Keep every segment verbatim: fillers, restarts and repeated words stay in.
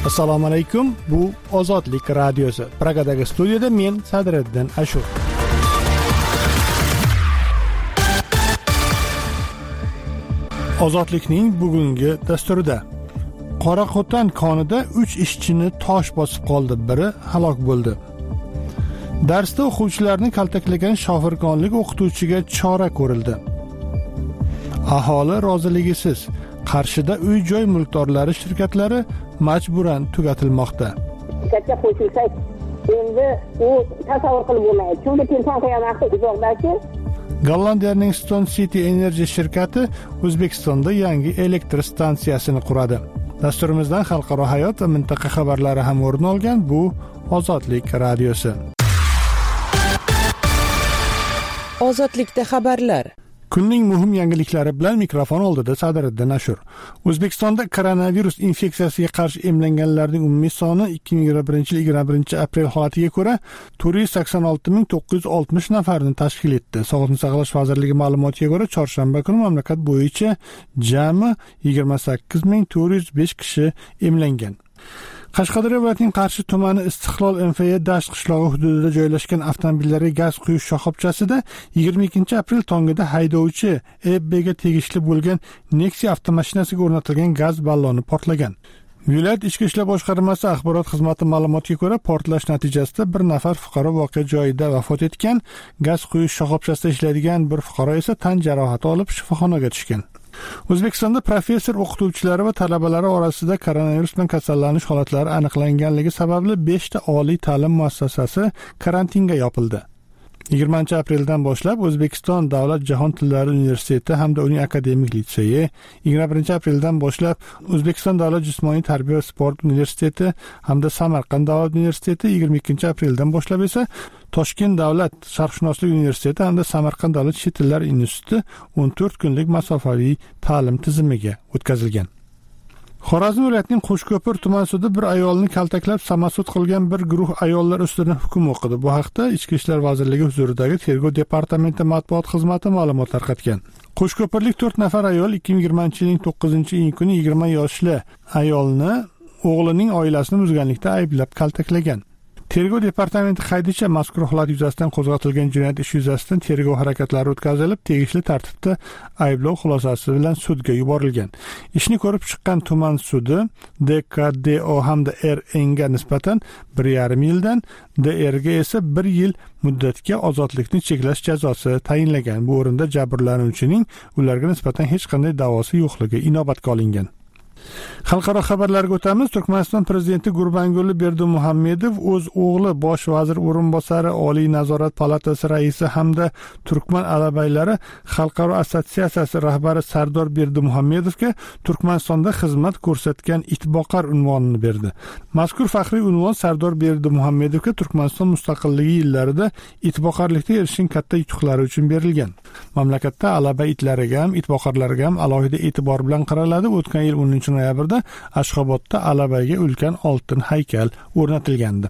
Assalomu alaykum. Bu Ozodlik radiosi. Pragadagi studiyada men Sadriddin Ashur. Ozodlikning bugungi dasturida Qoraqo'rg'on konida uch ishchini tosh bosib qoldi, biri halok bo'ldi. Darsda o'quvchilarni kaltaklagan shofirkonlik o'qituvchiga chora ko'rildi. Aholi roziligisiz Qarshida uy-joy mulkdorlari shirkatlari majburan tugatilmoqda. Shirkatga qo'shilsa, endi u tasavvur qilib bo'lmaydi. Chunki telefon qiyonaxi uzoqdagi Gollandiyaning Stone City Energy shirkati O'zbekistonda yangi elektr stansiyasini quradi. Dasturimizdan xalqaro hayot va mintaqa xabarlari ham o'rin olgan. Bu Ozodlik radiosi. Ozodlikda xabarlar. Kunning muhim yangiliklari bilan mikrofon oldida Sadriddin Ashur. O'zbekistonda koronavirus infeksiyasiga qarshi emlanganlarning umumiy soni ikki ming yigirma birinchi yil yigirma birinchi aprel holatiga ko'ra to'rt yuz sakson olti ming to'qqiz yuz oltmish nafarni tashkil etdi. Sog'liqni saqlash vazirligi ma'lumotiga ko'ra, chorshanba kuni mamlakat bo'yicha jami yigirma sakkiz ming to'rt yuz besh kishi emlangan. Qashqadaryo viloyatining Qarshi tumani Istiqlol M F Y Dasht qishlog'i hududida joylashgan avtomobillarga gaz quyish shoxobchasida yigirma ikkinchi aprel tongida haydovchi E B ga tegishli bo'lgan Nexia avtomashinasiga o'rnatilgan gaz balloni portlagan. Viloyat Ichki ishlar boshqarmasi axborot xizmati ma'lumotiga ko'ra, portlash natijasida bir nafar fuqaro voqea joyida vafot etgan, gaz quyish shoxobchasida ishlaydigan bir fuqaro esa tan jarohati olib shifoxonaga tushgan. O'zbekistonda professor o'qituvchilari va talabalari orasida koronavirus bilan kasallanish holatlari aniqlanganligi sababli besh ta oliy ta'lim muassasasi karantinga yopildi. yigirmanchi apreldan boshlab O'zbekiston Davlat jahon tillari universiteti hamda uning akademik litseyi, yigirma birinchi apreldan boshlab O'zbekiston Davlat jismoniy tarbiya va sport universiteti hamda Samarqand Davlat universiteti, yigirma ikkinchi apreldan boshlab esa Toshkent Davlat sharqshunoslik universiteti hamda Samarqand Davlat chet tillar instituti o'n to'rt kunlik masofaviy ta'lim tizimiga o'tkazilgan. Xorazm viloyatining Qo'shko'pir tuman sudi bir ayolni kaltaklab samasud qilgan bir guruh ayollar ustidan hukm o'qidi. Bu haqda Ichki ishlar vazirligi huzuridagi Tergov departamenti matbuot xizmati ma'lumot tarqatgan. Qo'shko'pirlik to'rt nafar ayol ikki ming yigirmanchi yilning to'qqizinchi iyun kuni yigirma yoshli ayolni o'g'lining oilasini buzganlikda ayblab kaltaklagan. Tergov departamenti qaydicha mazkur holat yuzasidan qo'zg'atilgan jinoyat ishi yuzasidan tergov harakatlari o'tkazilib, tegishli tartibda ayblov xulosasi bilan sudga yuborilgan. Ishni ko'rib chiqqan tuman sudi D K D O hamda R N ga nisbatan bir yarim yildan, D R ga esa bir yil muddatga ozodlikni cheklash jazosi tayinlagan. Bu o'rinda jabrlanuvchining ularga nisbatan hech qanday da'vosi yo'qligi inobatga olingan. Xalqaro xabarlarga o'tamiz. Turkmaniston prezidenti Gurbanguli Berdimuhamedov o'z o'g'li bosh vazir o'rinbosari, Oliy nazorat palatasi raisi hamda Turkman alabaylari xalqaro assotsiatsiyasi rahbari Sardor Berdimuhamedovga Turkmanistonda xizmat ko'rsatgan itboqar unvonini berdi. Mazkur faxriy unvon Sardor Berdimuhamedovga Turkmaniston mustaqilligi yillarida itboqarlikda erishgan katta yutuqlari uchun berilgan. Mamlakatda alaba itlariga ham, itboqarlarga ham alohida e'tibor bilan qaraladi. O'tgan yil o'ninchi noyabrda Ashxobodda alabaga ulkan oltin haykal o'rnatilgandi.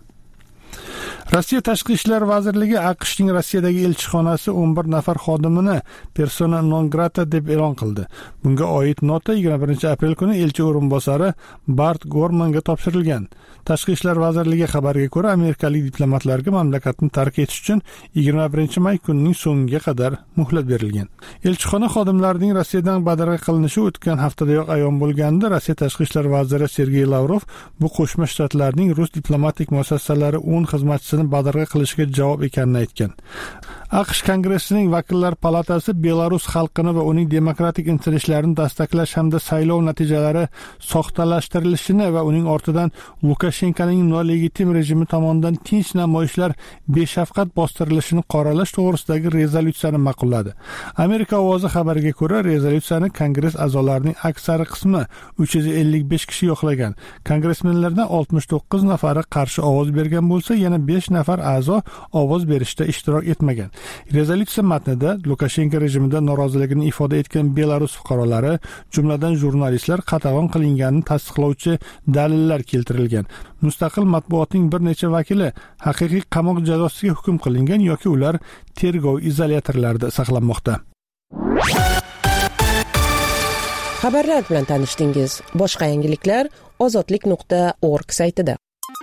Rossiya Tashqi ishlar vazirligi AQShning Rossiyadagi elchixonasi o'n bir nafar xodimini persona non grata deb e'lon qildi. Bunga oid nota yigirma birinchi aprel kuni elchi o'rinbosari Bart Gormanga topshirilgan. Tashqi ishlar vazirligi xabariga ko'ra, amerikalik diplomatlarga mamlakatni tark etish uchun yigirma birinchi may kunining so'ngiga qadar muhlat berilgan. Elchixona xodimlarining Rossiyadan badarg'a qilinishi o'tgan haftadayoq ayon bo'lganda, Rossiya Tashqi ishlar vaziri Sergey Lavrov bu Qo'shma Shtatlarning rus diplomatik muassasalari o'n xizmatchisini badarg'a qilishga javob ekanini aytgan. AQSh Kongressining vakillar palatasi Belarus xalqini va uning demokratik intilishlarini dastaklash hamda saylov natijalari soxtalashtirilishini va uning ortidan Lukashenkoning nolegitim rejimi tomonidan tinch namoyishlar beshafqat bostirilishini qoralash to'g'risidagi rezolyutsiyani ma'qulladi. Amerika ovozi xabariga ko'ra, rezolyutsiyani Kongress a'zolarining aksari qismi uch yuz ellik besh kishi yo'qlagan. Kongressmenlardan oltmish to'qqiz nafari qarshi ovoz bergan bo'lsa, yana besh nafar a'zo ovoz berishda ishtirok etmagan. Rezolyutsiya matnida Lukashenko rejimida noroziligini ifoda etgan Belarus fuqarolari, jumladan jurnalistlar qatag'on qilinganini tasdiqlovchi dalillar keltirilgan. Mustaqil matbuotning bir necha vakili haqiqiy qamoq jazosiga hukm qilingan yoki ular tergov izolyatorlarida saqlanmoqda. Xabarlar bilan tanishdingiz. Boshqa yangiliklar ozodlik nuqta org saytida.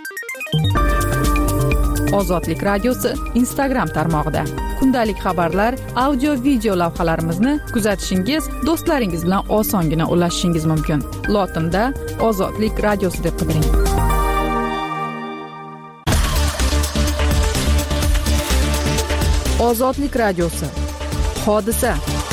Ozodlik radiosi Instagram tarmog'ida. Kundalik xabarlar, audio, video lavhalarimizni kuzatishingiz, do'stlaringiz bilan osongina ulashishingiz mumkin. Lotinda Ozodlik radiosi deb qidiring. Ozodlik radiosi. Hodisa.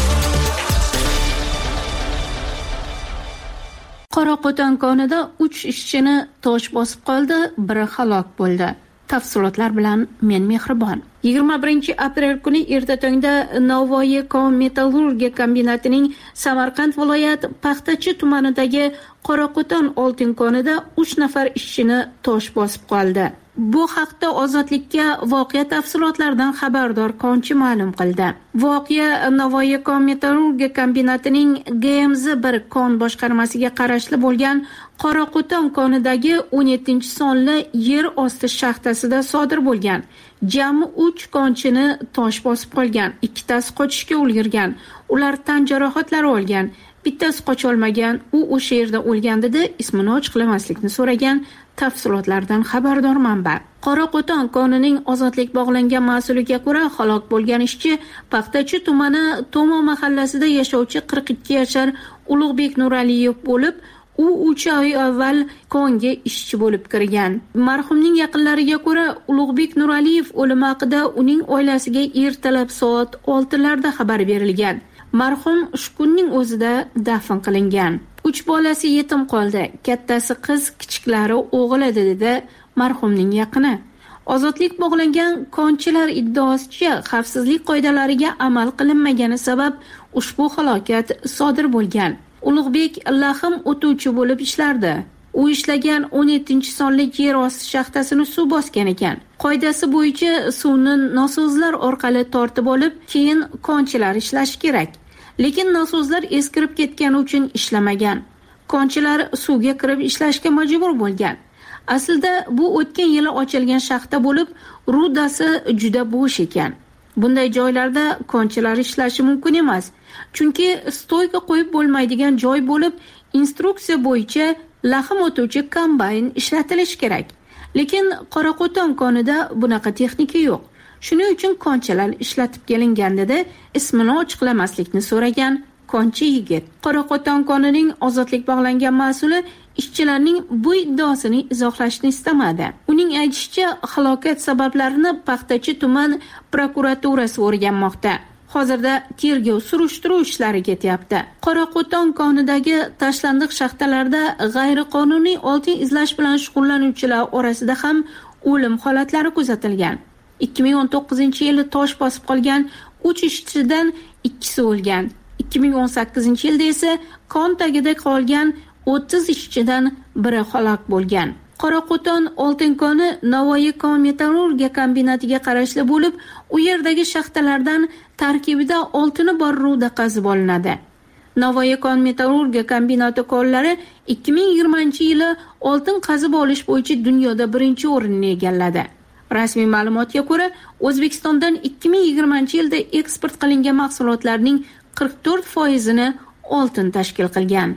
Qoraqo'ton konida uch ishchini tosh bosib qoldi, biri halok bo'ldi. Tafsilotlar bilan men Mehribon. yigirma birinchi aprel kuni erta tongda Navoiy kon metallurgiya kombinatining Samarqand viloyat Paxtachi tumanidagi Qoraqo'ton oltin konida uch nafar ishchini tosh bosib qoldi. Bu haqda Ozodlikka voqea tafsilotlaridan xabardor konchi ma'lum qildi. Voqea Navoiy kon metallurgiya kombinatining G M Z bir kon boshqarmasiga qarashli bo'lgan Qoraqo'ton konidagi o'n yettinchi sonli yer osti shaxtasida sodir bo'lgan. Jami uch konchini tosh bosib qolgan, ikkitasi qochishga ulgurgan. Ular tan jarohatlari olgan. Bittasi qocholmagan, u o'sha yerda o'lgan dedi, ismini ochiqlamaslikni so'ragan tafsilotlardan xabardor manba. Qoraqo'ton konining ozodlik bog'langan mas'uliga ko'ra, halok bo'lgan ishchi Paxtachi tumani Tomo mahallasida yashovchi qirq ikki yashar Ulug'bek Nuraliyev bo'lib, u uch oy avval konga ishchi bo'lib kirgan. Marhumning yaqinlariga ko'ra, Ulug'bek Nuraliyev o'limi haqida uning oilasiga ertalab soat oltilarda xabar berilgan. Marhum shu kunning o'zida dafn qilingan. Uch bolasi yetim qoldi. Kattasi qiz, kichiklari o'g'il edi dedi marhumning yaqini. Ozodlik bog'langan konchilar iddaosicha xavfsizlik qoidalariga amal qilinmagani sabab ushbu halokat sodir bo'lgan. Ulug'bek lahim o'tuvchi bo'lib ishlardi. U ishlagan o'n yettinchi sonli yer osti shaxtasini suv bosgan ekan. Qoidasi bo'yicha suvni nosozlar orqali tortib olib, keyin konchilar ishlashi kerak. Lekin nosozlar eskirib ketgani uchun ishlamagan. Konchilar suvga kirib ishlashga majbur bo'lgan. Aslida bu o'tgan yili ochilgan shaxta bo'lib, rudasi juda bo'sh ekan. Bunday joylarda konchilar ishlashi mumkin emas. Chunki stoyga qo'yib bo'lmaydigan joy bo'lib, instruksiya bo'yicha lahim o'tuvchi kombayn ishlatilishi kerak. Lekin Qoraqo'ton konida bunaqa texnika yo'q. Shuning uchun konchilar ishlatib kelingan dedi, ismini ochiqlamaslikni so'ragan konchi yigit. Qoraqo'ton konining ozodlik bog'langan mas'uli ishchilarning bu iddaosini izohlashni istamadi. Uning aytishicha, halokat sabablarini Paxtachi tuman prokuraturasi o'rganmoqda. Hozirda tergov surishtiruv ishlari ketyapti. Qoraqo'ton konidagi tashlandiq shaxtalarda g'ayriqonuniy oltin izlash bilan shug'ullanuvchilar orasida ham o'lim holatlari kuzatilgan. ikki ming o'n to'qqizinchi yili tosh bosib qolgan uch ishchidan ikkisi o'lgan. ikki ming o'n sakkizinchi yilda esa kon tagida qolgan o'ttiz ishchidan biri halok bo'lgan. Qoraqo'ton oltin koni Navoiy kon metallurgiya kombinatiga qarashli bo'lib, u yerdagi shaxtalardan tarkibida oltini bor ruda qazib olinadi. Navoiy kon metallurgiya kombinati konlari ikki ming yigirmanchi yili oltin qazib olish bo'yicha dunyoda birinchi o'rinni egalladi. Rasmiy ma'lumotga ko'ra, O'zbekistondan ikki ming yigirmanchi yilda eksport qilingan mahsulotlarning qirq to'rt foizini oltin tashkil qilgan.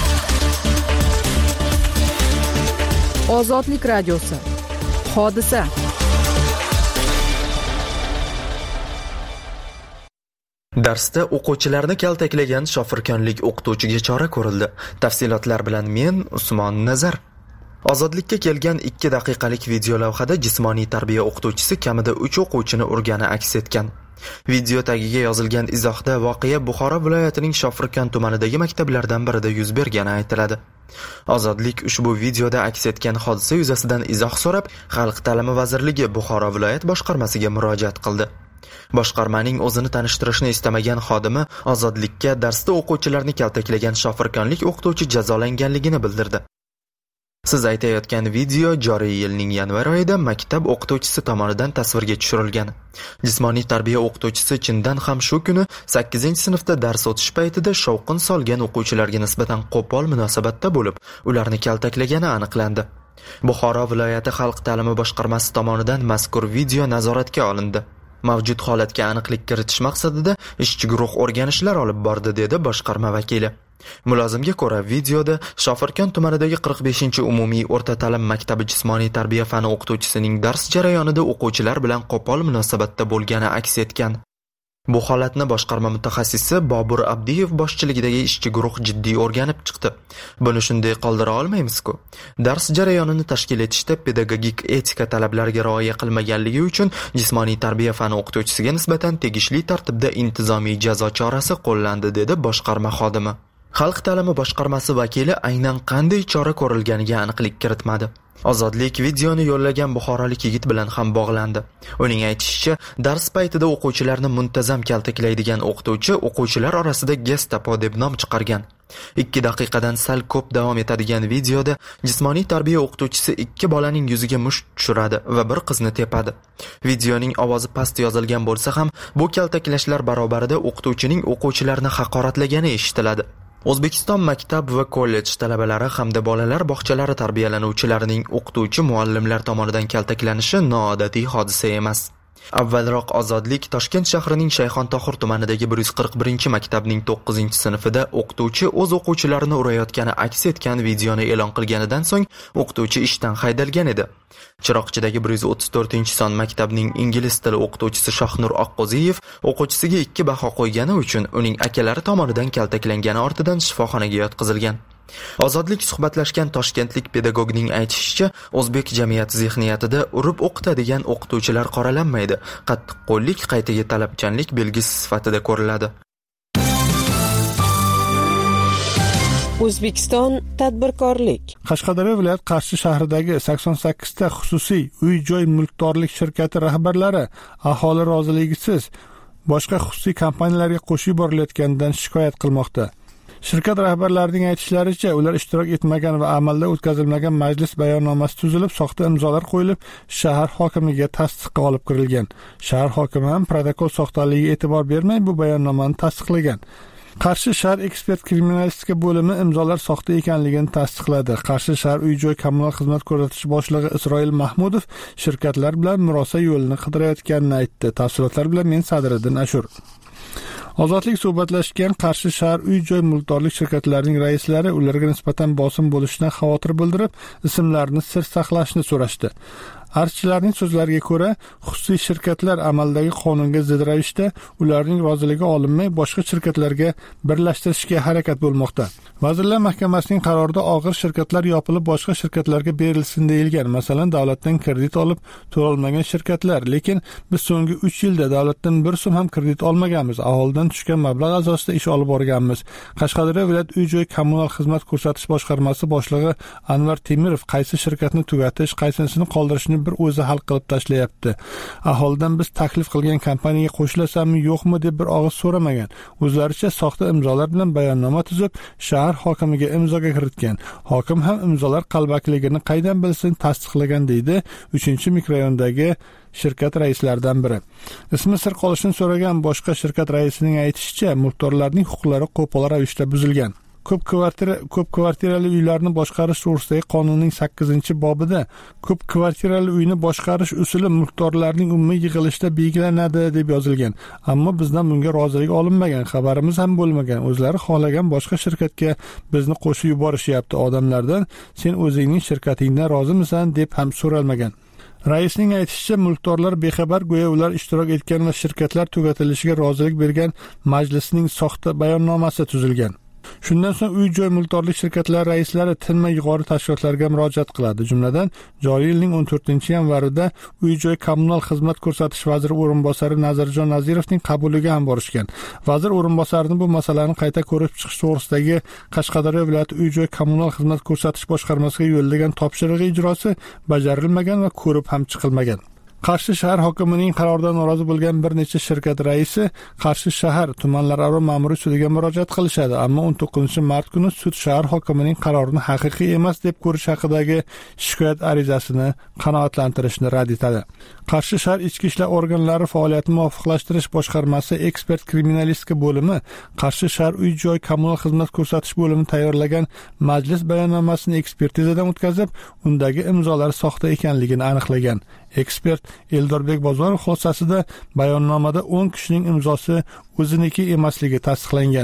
Ozodlik radiosi. Hodisa. Darsda o'quvchilarni kaltaklagan shofirkonlik o'qituvchiga chora ko'rildi. Tafsilotlar bilan men Usmon Nazar. Ozodlikka kelgan ikki daqiqalik video lavhada jismoniy tarbiya o'qituvchisi kamida uch o'quvchini urgani aks etgan. Video tagiga yozilgan izohda voqea Buxoro viloyatining Shofirkon tumanidagi maktablardan birida yuz bergani aytiladi. Ozodlik ushbu videoda aks etgan hodisa yuzasidan izoh so'rab, Xalq ta'limi vazirligi Buxoro viloyat boshqarmasiga murojaat qildi. Boshqarmaning o'zini tanishtirishni istamagan xodimi Ozodlikka darsda o'quvchilarni kaltaklagan shofirkonlik o'qituvchi jazolanganligini bildirdi. Siz aytayotgan video joriy yilning yanvar oyida maktab o'qituvchisi tomonidan tasvirga tushirilgan. Jismoniy tarbiya o'qituvchisi chindan ham shu kuni sakkizinchi sinfda dars o'tish paytida shovqin solgan o'quvchilarga nisbatan qo'pol munosabatda bo'lib, ularni kaltaklagani aniqlandi. Buxoro viloyati xalq ta'limi boshqarmasi tomonidan mazkur video nazoratga olindi. Mavjud holatga aniqlik kiritish maqsadida ishchi guruh o'rganishlar olib bordi, dedi boshqarma vakili. Mulozimga ko'ra, videoda Shofirkon tumanidagi qirq beshinchi umumiy o'rta ta'lim maktabi jismoniy tarbiya fani o'qituvchisining dars jarayonida o'quvchilar bilan qo'pol munosabatda bo'lgani aks etgan. Bu holatni boshqarma mutaxassisi Bobur Abdiyev boshchiligidagi ishchi guruh jiddiy o'rganib chiqdi. Buni shunday qoldira olmaymiz-ku. Dars jarayonini tashkil etishda pedagogik etika talablariga rioya qilmaganligi uchun jismoniy tarbiya fani o'qituvchisiga nisbatan tegishli tartibda intizomiy jazo chorasi qo'llandi, dedi boshqarma xodimi. Xalq ta'limi boshqarmasi vakili aynan qanday chora ko'rilganiga aniqlik kiritmadi. Ozodlik videoni yo'llagan buxorolik yigit bilan ham bog'landi. Uning aytishicha, dars paytida o'quvchilarni muntazam kaltaklaydigan o'qituvchi o'quvchilar orasida Gestapo deb nom chiqargan. ikki daqiqadan sal ko'p davom etadigan videoda jismoniy tarbiya o'qituvchisi ikki bolaning yuziga musht tushiradi va bir qizni tepadi. Videoning ovozi past yozilgan bo'lsa ham, bu kaltaklashlar barobarida o'qituvchining o'quvchilarni haqoratlagani eshitiladi. O'zbekiston maktab va kollej talabalari hamda bolalar bog'chalari tarbiyalanuvchilarining o'qituvchi muallimlar tomonidan kaltaklanishi noodatiy hodisa emas. Avvalroq Ozodlik Toshkent shahrining Shayxontohur tumanidagi bir yuz qirq birinchi maktabning to'qqizinchi sinfida o'qituvchi o'z o'quvchilarini urayotgani aks etgan videoni e'lon qilganidan so'ng o'qituvchi ishdan haydalgan edi. Chiroqchidagi bir yuz o'ttiz to'rtinchi son maktabning ingliz tili o'qituvchisi Shohnur Oqqo'ziyev o'quvchisiga ikki baho qo'ygani uchun uning akalari tomonidan kaltaklangani ortidan shifoxonaga yotqizilgan. Ozodlik suhbatlashgan toshkentlik pedagogning aytishicha, o'zbek jamiyati zehniyatida urib o'qitadigan o'qituvchilar qoralanmaydi. Qattiqqo'llik qaytaga talabchanlik belgisi sifatida ko'riladi. O'zbekiston tadbirkorlik. Qashqadaryo viloyat Qarshi shahridagi sakson sakkizta xususiy uy-joy mulkdorlik shirkati rahbarlari aholi roziligisiz boshqa xususiy kompaniyalarga qo'shib yuborilayotganidan shikoyat qilmoqda. Shirkat rahbarlarining aytishlaricha, ular ishtirok etmagan va amalda o'tkazilmagan majlis bayonnomasi tuzilib, soxta imzolar qo'yilib, shahar hokimiga tasdiqqa olib kirilgan. Shahar hokimi ham protokol soxtaligiga e'tibor bermay bu bayonnomani tasdiqlagan. Qarshi shahar ekspert kriminalistika bo'limi imzolar soxta ekanligini tasdiqladi. Qarshi shahar uy-joy kommunal xizmat ko'rsatish boshlig'i Isroil Mahmudov shirkatlar bilan murosa yo'lini qidirayotganini aytdi. Tafsilotlar bilan men Sadriddin Ashur. Ozodlik suhbatlashgan Qarshi shahar uy-joy mulkdorlik shirkatlarining raislari ularga nisbatan bosim bo'lishidan xavotir bildirib, ismlarini sir saqlashni so'rashdi. Archilarning so'zlariga ko'ra, xususiy shirkatlar amaldagi qonunga zid ravishda ularning roziligi olinmay boshqa shirkatlarga birlashtirishga harakat bo'lmoqda. Vazirlar Mahkamasining qarorida og'ir shirkatlar yopilib boshqa shirkatlarga berilsin deyilgan. Masalan, davlatdan kredit olib to'lolmagan shirkatlar, lekin biz so'nggi uch yilda davlatdan bir so'm ham kredit olmaganmiz. Aholidan tushgan mablag' asosida ish olib borganmiz. Qashqadaryo viloyat uy-joy kommunal xizmat ko'rsatish boshqarmasi boshlig'i Anvar Temirov qaysi shirkatni tugatish, qaysinisini qoldirishni bir o'zi hal qilib tashlayapti. Aholidan biz taklif qilgan kompaniyaga qo'shilasanmi, yo'qmi deb bir og'iz so'ramagan. O'zlaricha soxta imzolar bilan bayonnoma tuzib, shahar hokimiga imzoga kiritgan. Hokim ham imzolar qalbakligini qaydan bilsin tasdiqlagan, deydi uchinchi mikrorayondagi shirkat raislaridan biri. Ismi sir qolishini so'ragan boshqa shirkat raisining aytishicha, mulkdorlarning huquqlari qo'pol ravishda buzilgan. Ko'p kvartira ko'p kvartirali uylarni boshqarish to'g'risidagi qonunning sakkizinchi bobida ko'p kvartirali uyni boshqarish usuli mulkdorlarning umumiy yig'ilishida belgilanadi deb yozilgan. Ammo bizdan bunga rozilik olinmagan, xabarimiz ham bo'lmagan. O'zlari xohlagan boshqa shirkatga bizni qo'shib yuborishyapti. Odamlardan sen o'zingning shirkatingdan rozimisan deb ham so'ralmagan. Raisning aytishicha, mulkdorlar bexabar, go'yo ular ishtirok etgan va shirkatlar tugatilishiga rozilik bergan majlisning soxta bayonnomasi tuzilgan. Shundan so'ng uy-joy mulkdorlik shirkatlari raislari tinmay yuqori tashkilotlarga murojaat qiladi. Jumladan, joriy yilning o'n to'rtinchi yanvarida uy-joy kommunal xizmat ko'rsatish vaziri o'rinbosari Nazirjon Nazirovning qabuliga ham borishgan. Vazir o'rinbosarining bu masalani qayta ko'rib chiqish to'g'risidagi Qashqadaryo viloyati uy-joy kommunal xizmat ko'rsatish boshqarmasiga yo'llagan topshirig'i ijrosi bajarilmagan va ko'rib ham chiqilmagan. Qarshi shahar hokimining qaroridan norozi bo'lgan bir necha shirkat raisi Qarshi shahar tumanlararo ma'muriy sudiga murojaat qilishadi, ammo o'n to'qqizinchi mart kuni sud shahar hokimining qarorini haqiqiy emas deb ko'rish haqidagi shikoyat arizasini qanoatlantirishni rad etadi. Qarshi shahar ichki ishlar organlari faoliyatini muvofiqlashtirish boshqarmasi ekspert kriminalistika bo'limi Qarshi shahar uy-joy kommunal xizmat ko'rsatish bo'limi tayyorlagan majlis bayonnomasini ekspertizadan o'tkazib, undagi imzolar soxta ekanligini aniqlagan. Ekspert Eldorbek Bozorov xulosasida bayonnomada o'n kishining imzosi o'ziniki emasligi tasdiqlangan.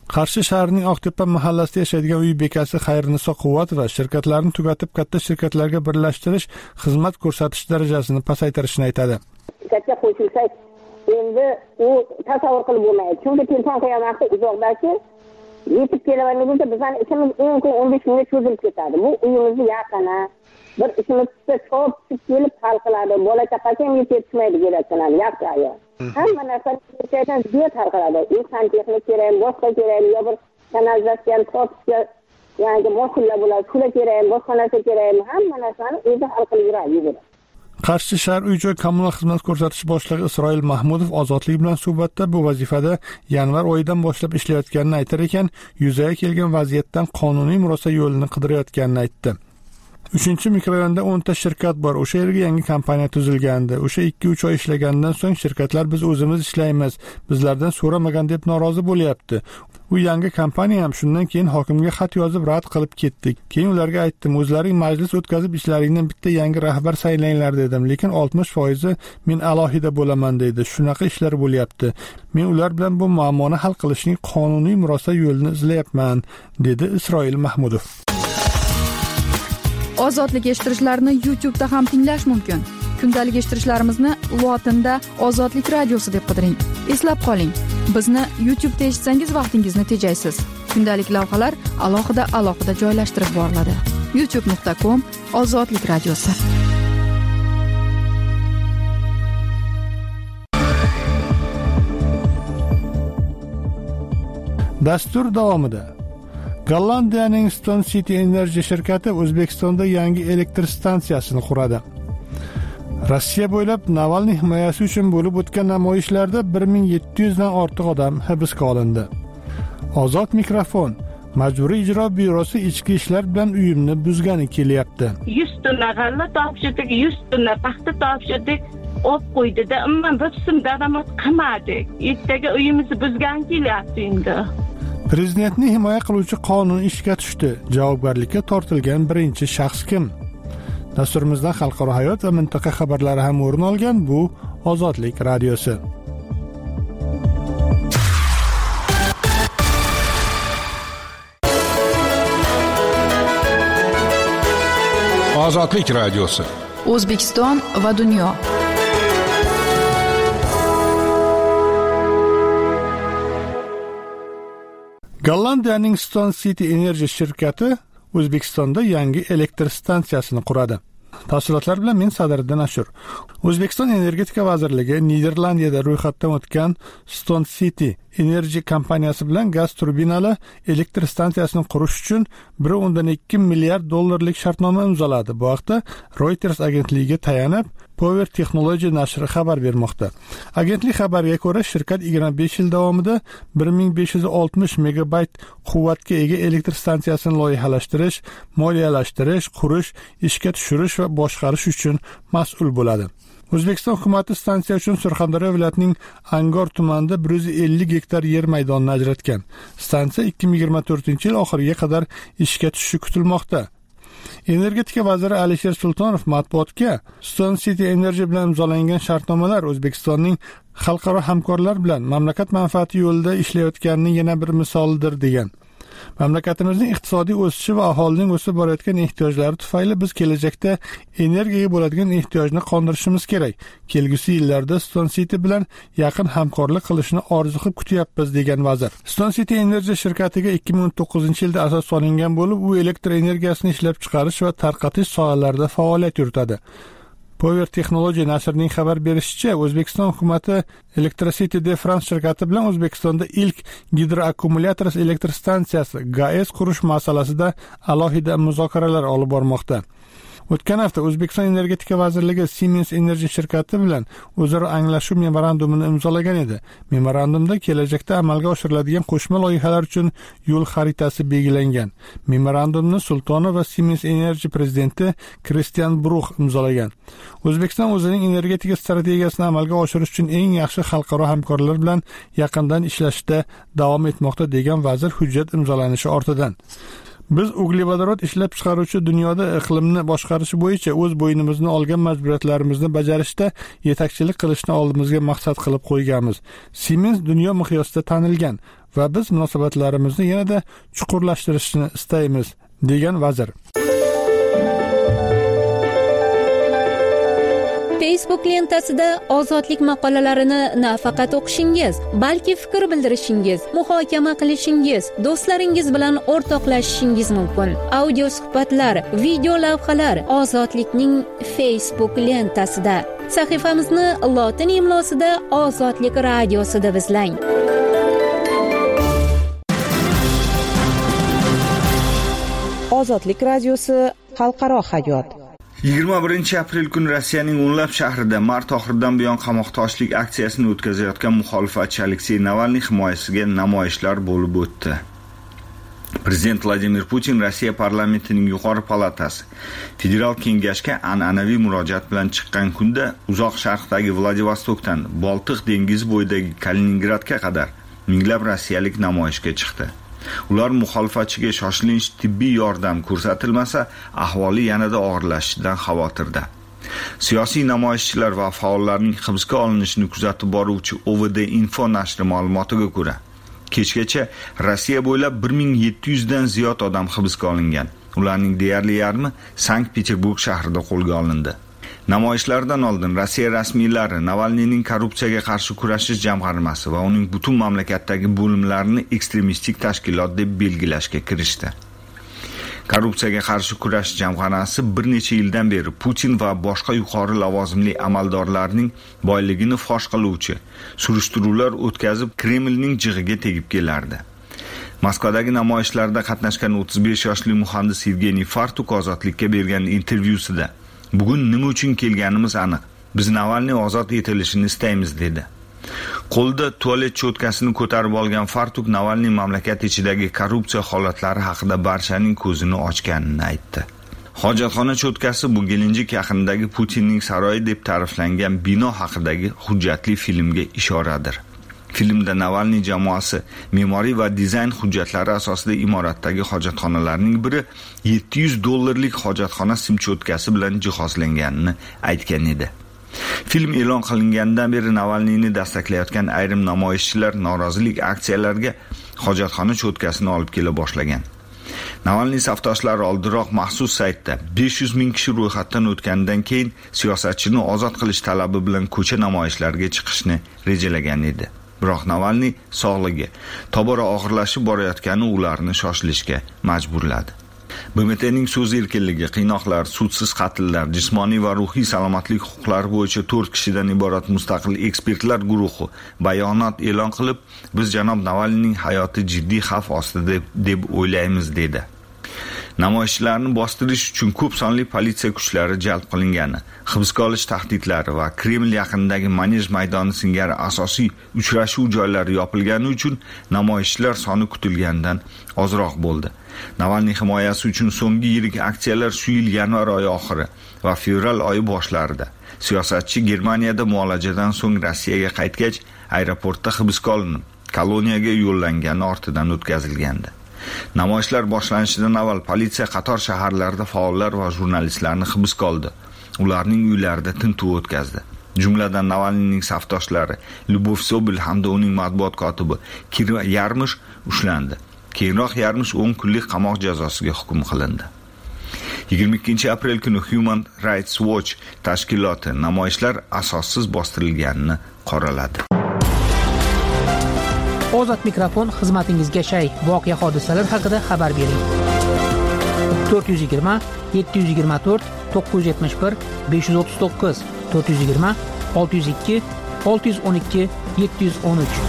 Qarshi shahrining Oqtepa mahallasida yashaydigan uy bekasi Xayriniso Quvvatova shirkatlarni tugatib katta shirkatlarga birlashtirish xizmat ko'rsatish darajasini pasaytirishni aytadi. Katta qo'shilsak, endi u tasavvur qilib bo'lmaydi. Chunki telefon qiyomatda uzoqdagi yetib kelganimizda bizning ishimiz o'n kun o'n besh kunga cho'zilib ketadi. Bu uyimizni yaqini bir ishimizga chop kelib hal qiladi. Bola chaqasi ham yetishmaydi kerakdan yaxshi ayol. Hamma narsani kechaydan ziyod hal qiladi. Inson texnik kerak, boshqa kerak, yo bir kanalizatsiyan topishga yangi mashinalar bo'ladi, shular kerak, boshqa narsa kerak, hamma narsani o'zi hal qilib yuradi. Qarshi shahar uy-joy kommunal xizmat ko'rsatish boshlig'i Isroil Mahmudov Ozodlik bilan suhbatda bu vazifada yanvar oyidan boshlab ishlayotganini aytar ekan, yuzaga kelgan vaziyatdan qonuniy murosa yo'lini qidirayotganini aytdi. uchinchi mikrorayonda o'nta shirkat bor. O'sha yerga yangi kompaniya tuzilgandi. O'sha ikki uch oy ishlagandan so'ng shirkatlar biz o'zimiz ishlaymiz, bizlardan so'ramagan deb norozi bo'lyapti. U yangi kompaniya ham shundan keyin hokimga xat yozib rad qilib ketdik. Keyin ularga aytdim, o'zlaring majlis o'tkazib ishlaringdan bitta yangi rahbar saylanglar dedim, lekin oltmish foizi men alohida bo'laman dedi. Shunaqa ishlar bo'lyapti. Men ular bilan bu muammoni hal qilishning qonuniy murosa yo'lini izlayapman, dedi Isroil Mahmudov. Ozodlik eshittirishlarni YouTube'da ham tinglash mumkin. Kundalik eshittirishlarimizni lotinda Ozodlik radiosi deb qidiring. Eslab qoling, bizni YouTube'da eshitsangiz vaqtingizni tejaysiz. Kundalik lavhalar alohida alohida joylashtirib boriladi. youtube nuqta com Ozodlik radiosi. Dastur davomida Gollandiyaning Stone City Energy shirkati O'zbekistonda yangi elektr stansiyasini quradi. Rossiya bo'ylab Navalniy himoyasi uchun bo'lib o'tgan namoyishlarda bir ming yetti yuz dan ortiq odam hibsga olindi. Ozod mikrofon. Majburiy ijro byurosi ichki ishlar bilan uyumni buzgani kelyapti. yuz tonna g'alla topshirdik, yuz tonna paxta topshirdik, olib qo'ydida, ammo biz daromad qilmadik. Ertaga uyimizni buzgan kelyapti endi. Prezidentni himoya qiluvchi qonun ishga tushdi. Javobgarlikka tortilgan birinchi shaxs kim? Dasturimizdan xalqaro hayot va mintaqa xabarlari ham o'rin olgan. Bu Ozodlik radiosi. Ozodlik radiosi. O'zbekiston va dunyo. Gollandiyaning Stone City Energy shirkati O'zbekistonda yangi elektr stansiyasini quradi. Tafsilotlar bilan men Sadriddin Ashur. O'zbekiston Energetika vazirligi Niderlandiyada ro'yxatdan o'tgan Stone City Energy kompaniyasi bilan gaz turbinali elektr stansiyasini qurish uchun bir o'ndan ikki milliard dollarlik shartnoma imzoladi. Bu haqda Reuters agentligiga tayanib Power Technology nashri xabar bermoqda. Agentlik xabariga ko'ra, shirkat yigirma besh yil davomida bir ming besh yuz oltmish megabayt quvvatga ega elektr stansiyasini loyihalashtirish, moliyalashtirish, qurish, ishga tushirish va boshqarish uchun mas'ul bo'ladi. O'zbekiston hukumatı stansiya uchun Surxondaryo viloyatining Angor tumanida bir yuz ellik gektar yer maydonini ajratgan. Stansiya ikki ming yigirma to'rtinchi yil oxiriga qadar ishga tushishi kutilmoqda. Energetika vaziri Alisher Sultonov matbuotga Stone City Energy bilan imzolangan shartnomalar O'zbekistonning xalqaro hamkorlar bilan mamlakat manfaati yo'lida ishlayotganining yana bir misolidir degan. Mamlakatimizning iqtisodiy o'sishi va aholining o'sib borayotgan ehtiyojlari tufayli biz kelajakda energiyaga bo'ladigan ehtiyojni qondirishimiz kerak. Kelgusi yillarda Stone City bilan yaqin hamkorlik qilishni orzu qilib kutyapmiz degan vazir. Stone City Energy shirkatiga ikki ming o'n to'qqizinchi yilda asos solingan bo'lib, u elektr energiyasini ishlab chiqarish va tarqatish sohalarida faoliyat yuritadi. Power Technology nashrining xabar berishicha, O'zbekiston hukumatı Electricity de France shirkati bilan O'zbekistonda ilk gidroakkumulyator elektr stansiyasi G A E S qurish masalasida alohida muzokaralar olib bormoqda. O'tgan hafta O'zbekiston Energetika vazirligi Siemens Energy shirkati bilan o'zaro anglashuv memorandumini imzolagan edi. Memorandumda kelajakda amalga oshiriladigan qo'shma loyihalar uchun yo'l xaritasi belgilangan. Memorandumni Sultonov va Siemens Energy prezidenti Christian Bruch imzolagan. O'zbekiston o'zining energetika strategiyasini amalga oshirish uchun eng yaxshi xalqaro hamkorlar bilan yaqindan ishlashda davom etmoqda degan vazir hujjat imzolanishi ortidan. Biz uglevodorod ishlab chiqaruvchi dunyoda iqlimni boshqarish bo'yicha o'z bo'ynimizni olgan majburiyatlarimizni bajarishda yetakchilik qilishni oldimizga maqsad qilib qo'yganmiz. Siemens dunyo miqyosida tanilgan va biz munosabatlarimizni yanada chuqurlashtirishni istaymiz, degan vazir. Facebook lentasida ozodlik maqolalarini nafaqat o'qishingiz, balki fikr bildirishingiz, muhokama qilishingiz, do'stlaringiz bilan o'rtoqlashishingiz mumkin. Audio suhbatlar, video lavhalar Ozodlikning Facebook lentasida. Sahifamizni lotin imlosida Ozodlik radiosida izlang. Ozodlik radiosi xalqaro hayot. yigirma birinchi aprel kuni Rossiyaning o'nlab shahrida mart oxiridan buyon qamoqtoshlik aksiyasini o'tkazayotgan muxolifatchi Aleksey Navalniy himoyasiga namoyishlar bo'lib o'tdi. Prezident Vladimir Putin Rossiya parlamentining yuqori palatasi Federal kengashga an'anaviy murojaat bilan chiqqan kunda uzoq sharqdagi Vladivostokdan Boltiq dengizi bo'yidagi Kaliningradga qadar minglab rossiyalik namoyishga chiqdi. Ular muxolifatchiga shoshilinch tibbiy yordam ko'rsatilmasa, ahvoli yanada og'irlashishidan xavotirda. Siyosiy namoyishchilar va faollarning hibsga olinishini kuzatib boruvchi O V D Info nashri ma'lumotiga ko'ra, kechgacha Rossiya bo'ylab bir ming yetti yuz dan ziyod odam hibsga olingan. Ularning deyarli yarmi Sankt-Peterburg shahrida qo'lga olindi. Namoyishlardan oldin Rossiya rasmiylari Navalniyning korrupsiyaga qarshi kurashish jamg'armasi va uning butun mamlakatdagi bo'limlarini ekstremistik tashkilot deb belgilashga kirishdi. Korrupsiyaga qarshi kurash jamg'armasi bir necha yildan beri Putin va boshqa yuqori lavozimli amaldorlarning boyligini fosh qiluvchi surishtiruvlar o'tkazib, Kremlning jig'iga tegib kelardi. Moskvadagi namoyishlarda qatnashgan o'ttiz besh yoshli muhandis Evgeniy Fartuk Ozodlikka bergan intervyusida "Bugun nima uchun kelganimiz aniq. Biz Navalniy ozod etilishini istaymiz" dedi. Qo'lda tualet cho'tkasini ko'tarib olgan Fartuk Navalniy mamlakat ichidagi korrupsiya holatlari haqida barchaning ko'zini ochganini aytdi. Hojatxona cho'tkasi bu Gelenjik yaqinidagi Putinning saroyi deb ta'riflangan bino haqidagi hujjatli filmga ishoradir. Filmda Navalniy jamoasi me'moriy va dizayn hujjatlari asosida imoratdagi hojatxonalarning biri yetti yuz dollarlik hojatxona sim cho'tkasi bilan jihozlanganini aytgan edi. Film e'lon qilingandan beri Navalniyni dastaklayotgan ayrim namoyishchilar norozilik aksiyalariga hojatxona cho'tkasini olib kela boshlagan. Navalniy safdoshlari oldinroq maxsus saytda besh yuz ming kishi ro'yxatdan o'tgandan keyin siyosatchini ozod qilish talabi bilan ko'cha namoyishlariga chiqishni rejalagan edi. Biroq Navalniy sog'ligi tobora og'irlashib borayotgani ularni shoshilishga majburladi. B M T'ning so'z erkinligi, qiynoqlar, sudsiz qatllar, jismoniy va ruhiy salomatlik huquqlari bo'yicha to'rt kishidan iborat mustaqil ekspertlar guruhi bayonot e'lon qilib, biz janob Navalniyning hayoti jiddiy xavf ostida deb o'ylaymiz dedi. Namoyishlarni bostirish uchun ko'p sonli politsiya kuchlari jalb qilingani, hibsga olish tahdidlari va Kreml yaqinidagi Manej maydoni singari asosiy uchrashuv joylari yopilgani uchun namoyishchilar soni kutilgandan ozroq bo'ldi. Navalniy himoyasi uchun so'nggi yirik aksiyalar shu yil yanvar oyi oxiri va fevral oyi boshlarida. Siyosatchi Germaniyada muolajadan so'ng Rossiyaga qaytgach, aeroportda hibsga olinib, koloniyaga yo'llangani ortidan o'tkazilgandi. Namoyishlar boshlanishidan avval politsiya qator shaharlarda faollar va jurnalistlarni hibsga oldi. Ularning uylarida tintuv o'tkazdi. Jumladan Navalniyning safdoshlari Lyubov Sobel hamda uning matbuot kotibi Kira Yarmish ushlandi. Keyinroq Yarmish o'n kunlik qamoq jazosiga hukm qilindi. yigirma ikkinchi aprel kuni Human Rights Watch tashkiloti namoyishlar asossiz bostirilganini qoraladi. Ozod mikrofon xizmatingizga shay. Voqea hodisalar haqida xabar bering. to'rt yuz yigirma yetti yuz yigirma to'rt to'qqiz yuz yetmish bir besh yuz o'ttiz to'qqiz to'rt yuz yigirma olti yuz ikki olti yuz o'n ikki yetti yuz o'n uch.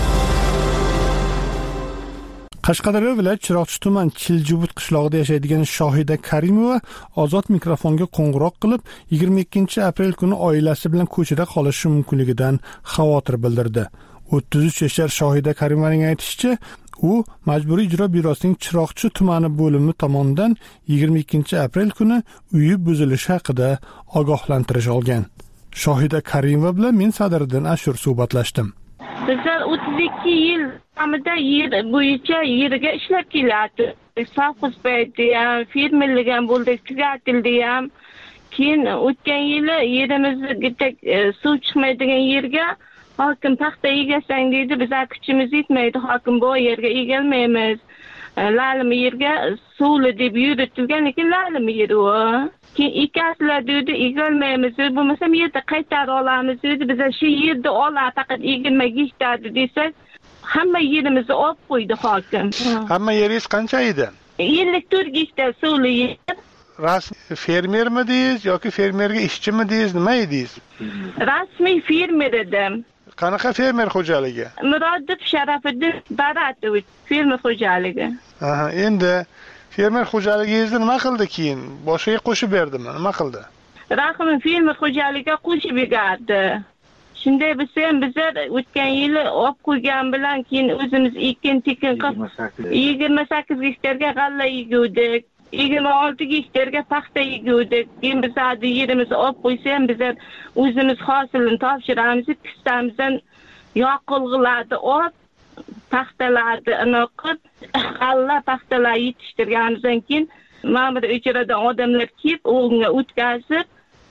Qashqadaryo viloyati Chiroqchi tuman Chiljubut qishlog'ida yashaydigan Shohida Karimova ozod mikrofonga qo'ng'iroq qilib, yigirma ikkinchi aprel kuni oilasi bilan ko'chada qolishi mumkinligidan xavotir bildirdi. o'ttiz uch yashar Shohida Karimovaning aytishicha, u Majburiy ijro byurosining Chiroqchi tumani bo'limi tomonidan yigirma ikkinchi aprel kuni uyi buzilishi haqida ogohlantirish olgan. Shohida Karimova bilan men Sadriddin Ashur suhbatlashdim. Bizlar o'ttiz ikki yil kamida yer bo'yicha yerga ishlab keladi. qilyapti. Sovqis payti ham, fermerlik ham bo'ldi, tugatildi ham. Keyin o'tgan yili yerimizga suv chiqmaydigan yerga hokim paxta egasang deydi, bizlar kuchimiz yetmaydi, hokim bu yerga egalmaymiz. Lalim yerga suvli deb yuritilgan, lekin lalim yer u. Keyin ekasizlar dedi, egalmaymiz, bo'lmasam yerda qaytarib olamiz dedi. Bizlar shu yerda olar, faqat egilmay gektardi desak, hamma yerimizni olib qo'ydi hokim. Hamma yeringiz qancha edi? ellik to'rt gektar suvli yer. Rasmiy fermermi deysiz yoki fermerga ishchimi deysiz, nima edingiz? Rasmiy fermer edim. Qanaqa fermer xo'jaligi? Murodov Sharafiddin Baratovich fermer xo'jaligi. Aha, endi fermer xo'jaligingizni nima qildi keyin? Boshiga qo'shib berdimi? Nima qildi? Rahim fermer xo'jaligiga qo'shib berdi. Shunday bo'lsa ham bizlar o'tgan yili olib qo'ygan bilan keyin o'zimiz ekin tekin qilib yigirma sakkiz gektarga g'alla eguvdik. yigirma olti gektarga paxta eguvdik. Keyin bizlarni yerimizni olib qo'ysa ham bizlar o'zimiz hosilini topshiramiz. Pistamizdan yoqilg'ilarni olib, paxtalarni aniqib, g'alla paxtalar yetishtirganimizdan keyin ma'mur ijaradan odamlar kelib, o'nga o'tkazib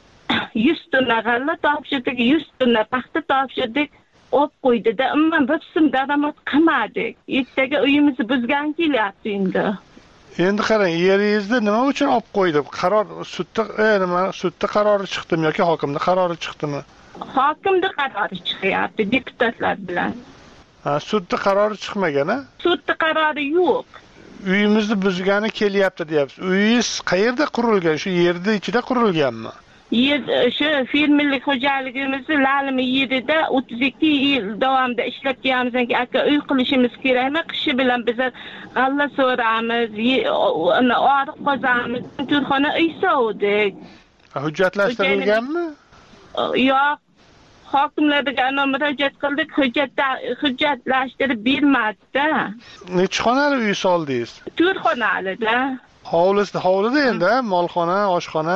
yuz tonna g'alla topshirdik, yuz tonna paxta topshirdik, olib qo'ydida. Ammo biz sim daromad qilmadik. Ertaga uyimizni buzgan kelyapti endi. Endi qarang, yeringizni nima uchun olib qo'ydi? Qaror sudda, e, nima, sudda qarori chiqdimi yoki hokimning qarori chiqdimi? Hokimning qarori chiqyapti deputatlar bilan. Ha, sudda qarori chiqmagan-a? Sudda qarori yo'q. Uyimizni buzgani kelyapti deyapsiz. Uyingiz qayerda qurilgan? Shu yerda ichida qurilganmi? Yer shu fermerlik xo'jaligimizni Lalim yerida o'ttiz ikki yil davomida ishlab kelganimizdan keyin aka uy qilishimiz kerakmi? Qishi bilan biz g'alla so'ramiz, oriq qozamiz, turxona uy sovdik. Hujjatlashtirilganmi? Yo'q. Hokimlarga murojaat qildik, hujjat hujjatlashtirib bermadi-da. Necha xonali uy soldingiz? to'rt xonalida. Hovlisida, hovlida endi, molxona, oshxona.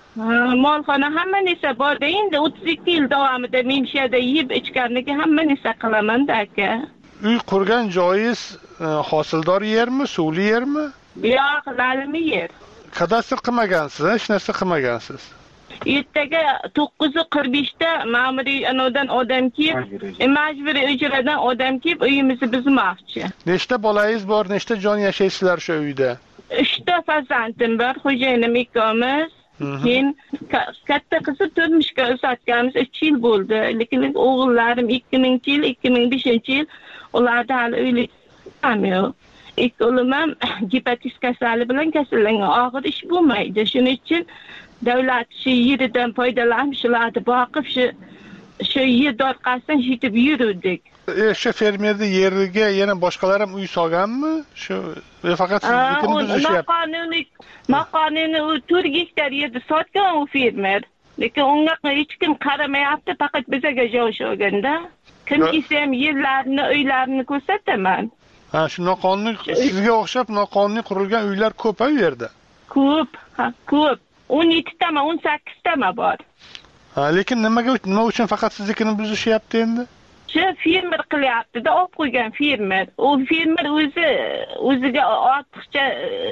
Molxona hamma narsa bor. Endi o'ttiz ikki yil davomida men shu yerda yeb ichganligi hamma narsa qilaman-da aka. Uy qurgan joyingiz hosildor yermi, suvli yermi? Yo'q, lalimi yer. Kadastr qilmagansiz, hech narsa qilmagansiz. Ertaga to'qqiz qirq besh ta ma'muriy anodan odam kelib, majburiy ijaradan odam kelib uyimizni buzmoqchi. Nechta bolangiz bor, nechta jon yashaysizlar shu uyda? uchta farzandim bor, xo'jayinim ikkimiz. Keyin katta qizni turmushga uzatganimiz uch yil bo'ldi. Lekin o'g'illarim ikki mingchi yil, ikki ming beshinchi yil ularda hali uylik ham yo'q. Ikki o'g'lim ham gepatit kasali bilan kasallangan, og'ir ish bo'lmaydi. Shuning uchun davlat shu yeridan foydalanib, shularni boqib, shu shu yer orqasidan yetib yurdik. E, shu fermerni yeriga yana boshqalar ham uy solganmi? Shu faqat siznikini buzishyapti. Noqonuniy, noqonuniy u to'rt gektar yerni sotgan u fermer. Lekin unga hech kim qaramayapti, faqat bizga joy olganda. Kim kelsa ham yerlarini, uylarini ko'rsataman. Ha, shu noqonuniy, sizga o'xshab noqonuniy qurilgan uylar ko'p u yerda. Ko'p, ha, ko'p. o'n yetti tama, o'n sakkiz tama bor. Ha, lekin nimaga, nima uchun faqat siznikini buzishyapti endi? Shu fermer qilyapti-da, olib qo'ygan fermer. U fermer o'zi o'ziga ortiqcha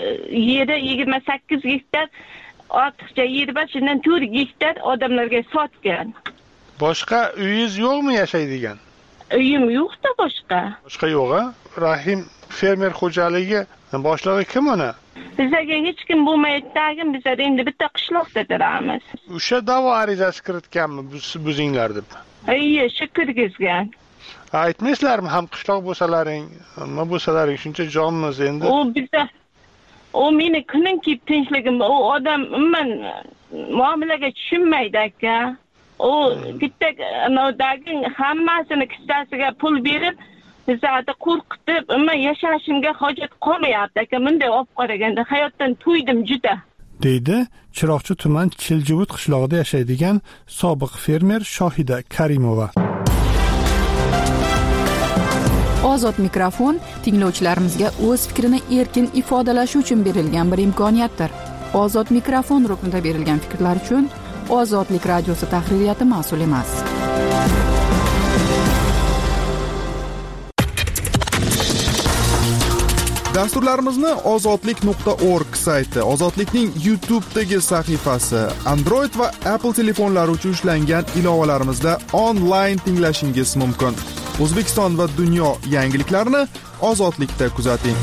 yeri yigirma sakkiz gektar ortiqcha yeri bor, shundan to'rt gektar odamlarga sotgan. Boshqa uyingiz yo'qmi yashaydigan? Uyim yo'q-da boshqa. Boshqa yo'q-a? Rahim fermer xo'jaligi boshlig'i kim uni? Bizga hech kim bo'lmaydi-da, bizlar endi bitta qishloqda turamiz. O'sha da'vo arizasi kiritganmi buzinglar deb? Ayyo, shu kirgizgan. Aytmaysizlarmi, ham qishloq bo'lsalaring, nima bo'lsalaring, shuncha jonmiz endi. U bizda u meni kunim kelib tinchligim, u odam umuman muomalaga tushunmaydi aka. U bitta anodagi hammasini kissasiga pul berib, bizlarni qo'rqitib, umuman yashashimga hojat qolmayapti aka. Bunday olib qaraganda hayotdan to'ydim juda. deydi Chiroqchi tuman Chiljivut qishlog'ida yashaydigan sobiq fermer Shohida Karimova. Ozod mikrofon tinglovchilarimizga o'z fikrini erkin ifodalashi uchun berilgan bir imkoniyatdir. Ozod mikrofon ruknida berilgan fikrlar uchun Ozodlik radiosi tahririyati mas'ul emas. Dasturlarimizni ozodlik nuqta org sayti, Ozodlikning YouTube'dagi sahifasi, Android va Apple telefonlari uchun ishlangan ilovalarimizda onlayn tinglashingiz mumkin. O'zbekiston va dunyo yangiliklarini Ozodlikda kuzating.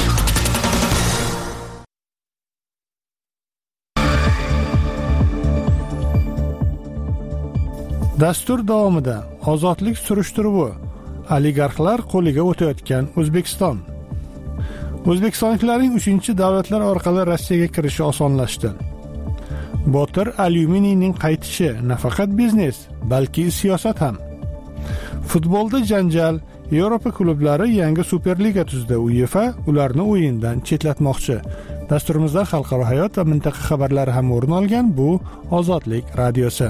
Dastur davomida ozodlik surishtiruvi, oligarxlar qo'liga o'tayotgan O'zbekiston. O'zbekistonliklarning uchinchi davlatlar orqali Rossiyaga kirishi osonlashdi. Botir alyuminiyning qaytishi nafaqat biznes, balki siyosat ham. Futbolda janjal, Yevropa klublari yangi Superliga tuzdi. UEFA ularni o'yindan chetlatmoqchi. Dasturimizda xalqaro hayot va mintaqa xabarlari ham o'rin olgan. Bu Ozodlik radiosi.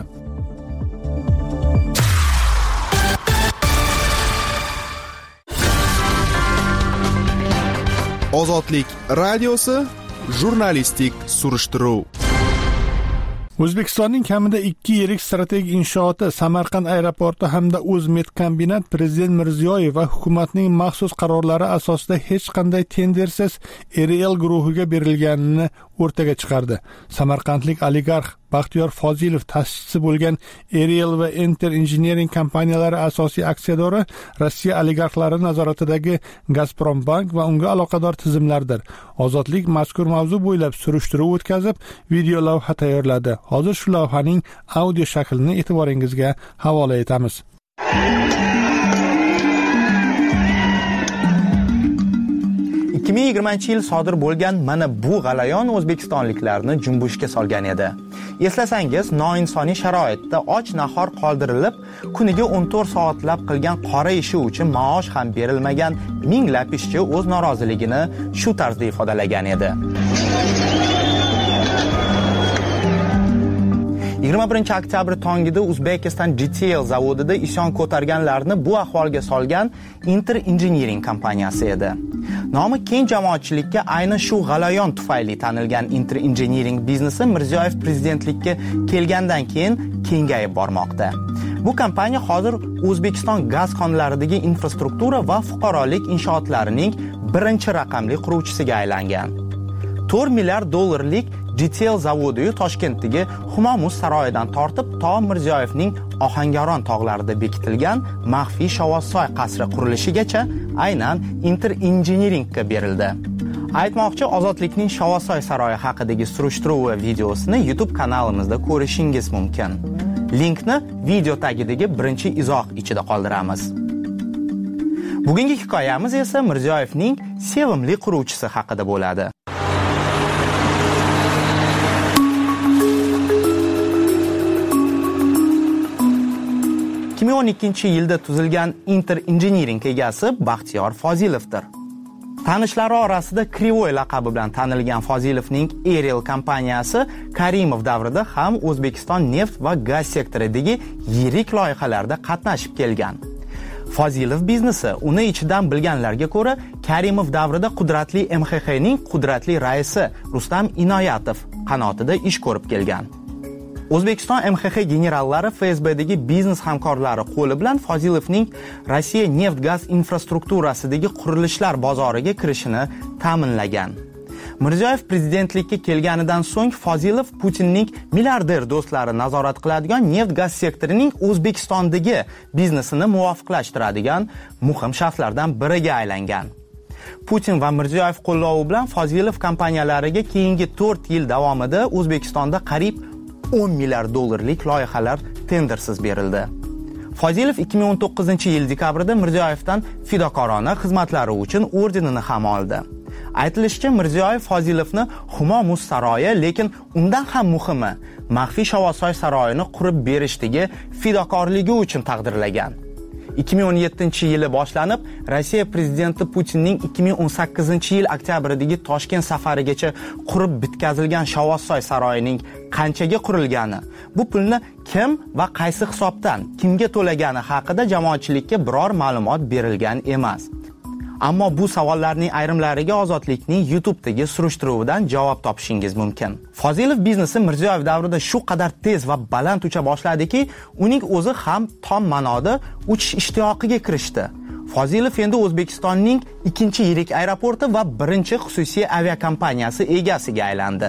Ozodlik radiosi jurnalistik surishtiruv. O'zbekistonning kamida ikki yirik strategik inshooti Samarqand aeroporti hamda O'zmedkombinat Prezident Mirziyoyev va hukumatning maxsus qarorlari asosida hech qanday tendersiz Erial guruhiga berilganini o'rtaga chiqardi. Samarqandlik oligarx Baxtiyor Fozilov ta'sischisi bo'lgan Erial va Enter Engineering kompaniyalari asosiy aksiyadori Rossiya oligarxlari nazoratidagi Gazprombank va unga aloqador tizimlardir. Ozodlik mazkur mavzu bo'ylab surishtiruv o'tkazib, video lavha tayyorladi. Hozir shu lavhaning audio shaklini e'tiboringizga havola etamiz. ikki ming yigirmanchi yil sodir bo'lgan mana bu g'alayon o'zbekistonliklarni junbushga solgan edi. Eslasangiz, noinsoniy sharoitda och nahor qoldirilib, kuniga o'n to'rt soatlab qilgan qora ishi uchun maosh ham berilmagan minglab ishchi o'z noroziligini shu tarzda ifodalagan edi. yigirma birinchi oktyabr tongida Uzbekistan G T L zavodida isyon ko'targanlarni bu ahvolga solgan Enter Engineering kompaniyasi edi. Nomi keng jamoatchilikka aynan shu g'alayon tufayli tanilgan Enter Engineering biznesi Mirziyoyev prezidentlikka kelgandan keyin kengayib bormoqda. Bu kompaniya hozir O'zbekiston gaz konlaridagi infrastruktura va fuqarolik inshootlarining birinchi raqamli quruvchisiga aylangan. to'rt milliard dollarlik G T L zavodi Toshkentdagi Humomuz saroyidan tortib to Mirziyoyevning Ohangaron tog'larida bekitilgan maxfiy Shovvozsoy qasri qurilishigacha aynan Enter Engineeringga berildi. Aytmoqchi, Ozodlikning Shovvozsoy saroyi haqidagi surishtiruv videosini YouTube kanalimizda ko'rishingiz mumkin. Linkni video tagidagi birinchi izoh ichida qoldiramiz. Bugungi hikoyamiz esa Mirziyoyevning sevimli quruvchisi haqida bo'ladi. ikki ming o'n ikkinchi yilda tuzilgan Enter Engineering egasi Baxtiyor Fozilovdir. Tanishlari orasida Krivoy laqabi bilan tanilgan Fozilovning Erial kompaniyasi Karimov davrida ham O'zbekiston neft va gaz sektoridagi yirik loyihalarda qatnashib kelgan. Fozilov biznesi uni ichidan bilganlarga ko'ra, Karimov davrida qudratli M X X'ning qudratli raisi Rustam Inoyatov qanotida ish ko'rib kelgan. O'zbekiston M X X generallari F S B'dagi biznes hamkorlari qo'li bilan Fozilovning Rossiya neft-gaz infrastrukturasidagi qurilishlar bozoriga kirishini ta'minlagan. Mirziyoyev prezidentlikka kelganidan so'ng Fozilov Putinning milliarder do'stlari nazorat qiladigan neft-gaz sektorining O'zbekistondagi biznesini muvofiqlashtiradigan muhim shaxslardan biriga aylangan. Putin va Mirziyoyev qo'llovi bilan Fozilov kompaniyalariga keyingi to'rt yil davomida O'zbekistonda qariyb o'n milliard dollarlik loyihalar tendersiz berildi. Fozilov ikki ming o'n to'qqizinchi yil dekabrida Mirziyoyevdan fidokorona xizmatlari uchun ordenini ham oldi. Aytilishicha, Mirziyoyev Fozilovni Humomuz saroyi, lekin undan ham muhimi, maxfiy Shovvozsoy saroyini qurib berishdagi fidokorligi uchun taqdirlagan. ikki ming o'n yettinchi yili boshlanib, Rossiya prezidenti Putinning ikki ming o'n sakkizinchi yil oktябrdagi Toshkent safarigacha qurib bitkazilgan Shovvozsoy saroyining qanchaga qurilgani, bu pulni kim va qaysi hisobdan kimga to'lagani haqida jamoatchilikka biror ma'lumot berilgan emas. Ammo bu savollarning ayrimlariga Ozodlikning YouTube'dagi surishtiruvidan javob topishingiz mumkin. Fozilov biznesi Mirziyoyev davrida shu qadar tez va baland ucha boshladiki, uning o'zi ham tom ma'noda uchish ishtiyoqiga kirishdi. Fozilov endi O'zbekistonning ikkinchi yirik aeroporti va birinchi xususiy aviakompaniyasi egasiga aylandi.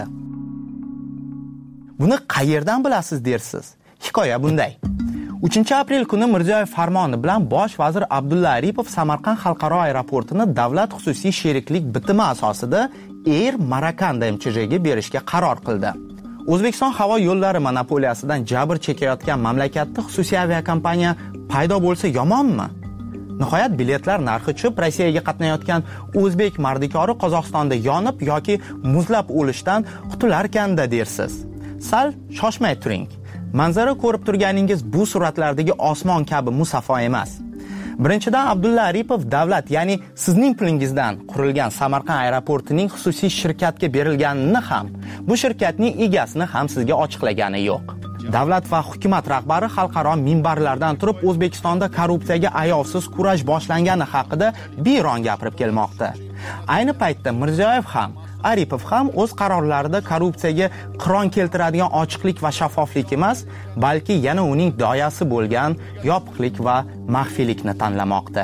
Buni qayerdan bilasiz dersiz? Hikoya bunday. uchinchi aprel kuni Mirziyoyev farmoni bilan bosh vazir Abdulla Aripov Samarqand xalqaro aeroportini davlat xususiy sheriklik bitimi asosida Air Marakanda M Ch J ga berishga qaror qildi. O'zbekiston havo yo'llari monopoliyasidan jabr chekayotgan mamlakatda xususiy aviakompaniya paydo bo'lsa yomonmi? Nihoyat biletlar narxi tushib, Rossiyaga qatnayotgan o'zbek mardikori Qozog'istonda yonib yoki muzlab o'lishdan qutularkanda dersiz. Sal shoshmay turing. Manzara ko'rib turganingiz bu suratlardagi osmon kabi musaffo emas. Birinchidan Abdulla Aripov davlat, ya'ni sizning pulingizdan qurilgan Samarqand aeroportining xususiy shirkatga berilganini ham, bu shirkatning egasini ham sizga ochiqlagani yo'q. Davlat va hukumat rahbari xalqaro minbarlardan turib O'zbekistonda korrupsiyaga ayovsiz kurash boshlangani haqida biyron gapirib kelmoqda. Ayni paytda Mirziyoyev ham Aripov ham o'z qarorlarida korrupsiyaga qiron keltiradigan ochiqlik va shaffoflik emas, balki yana uning doyasi bo'lgan yopiqlik va maxfiylikni tanlamoqda.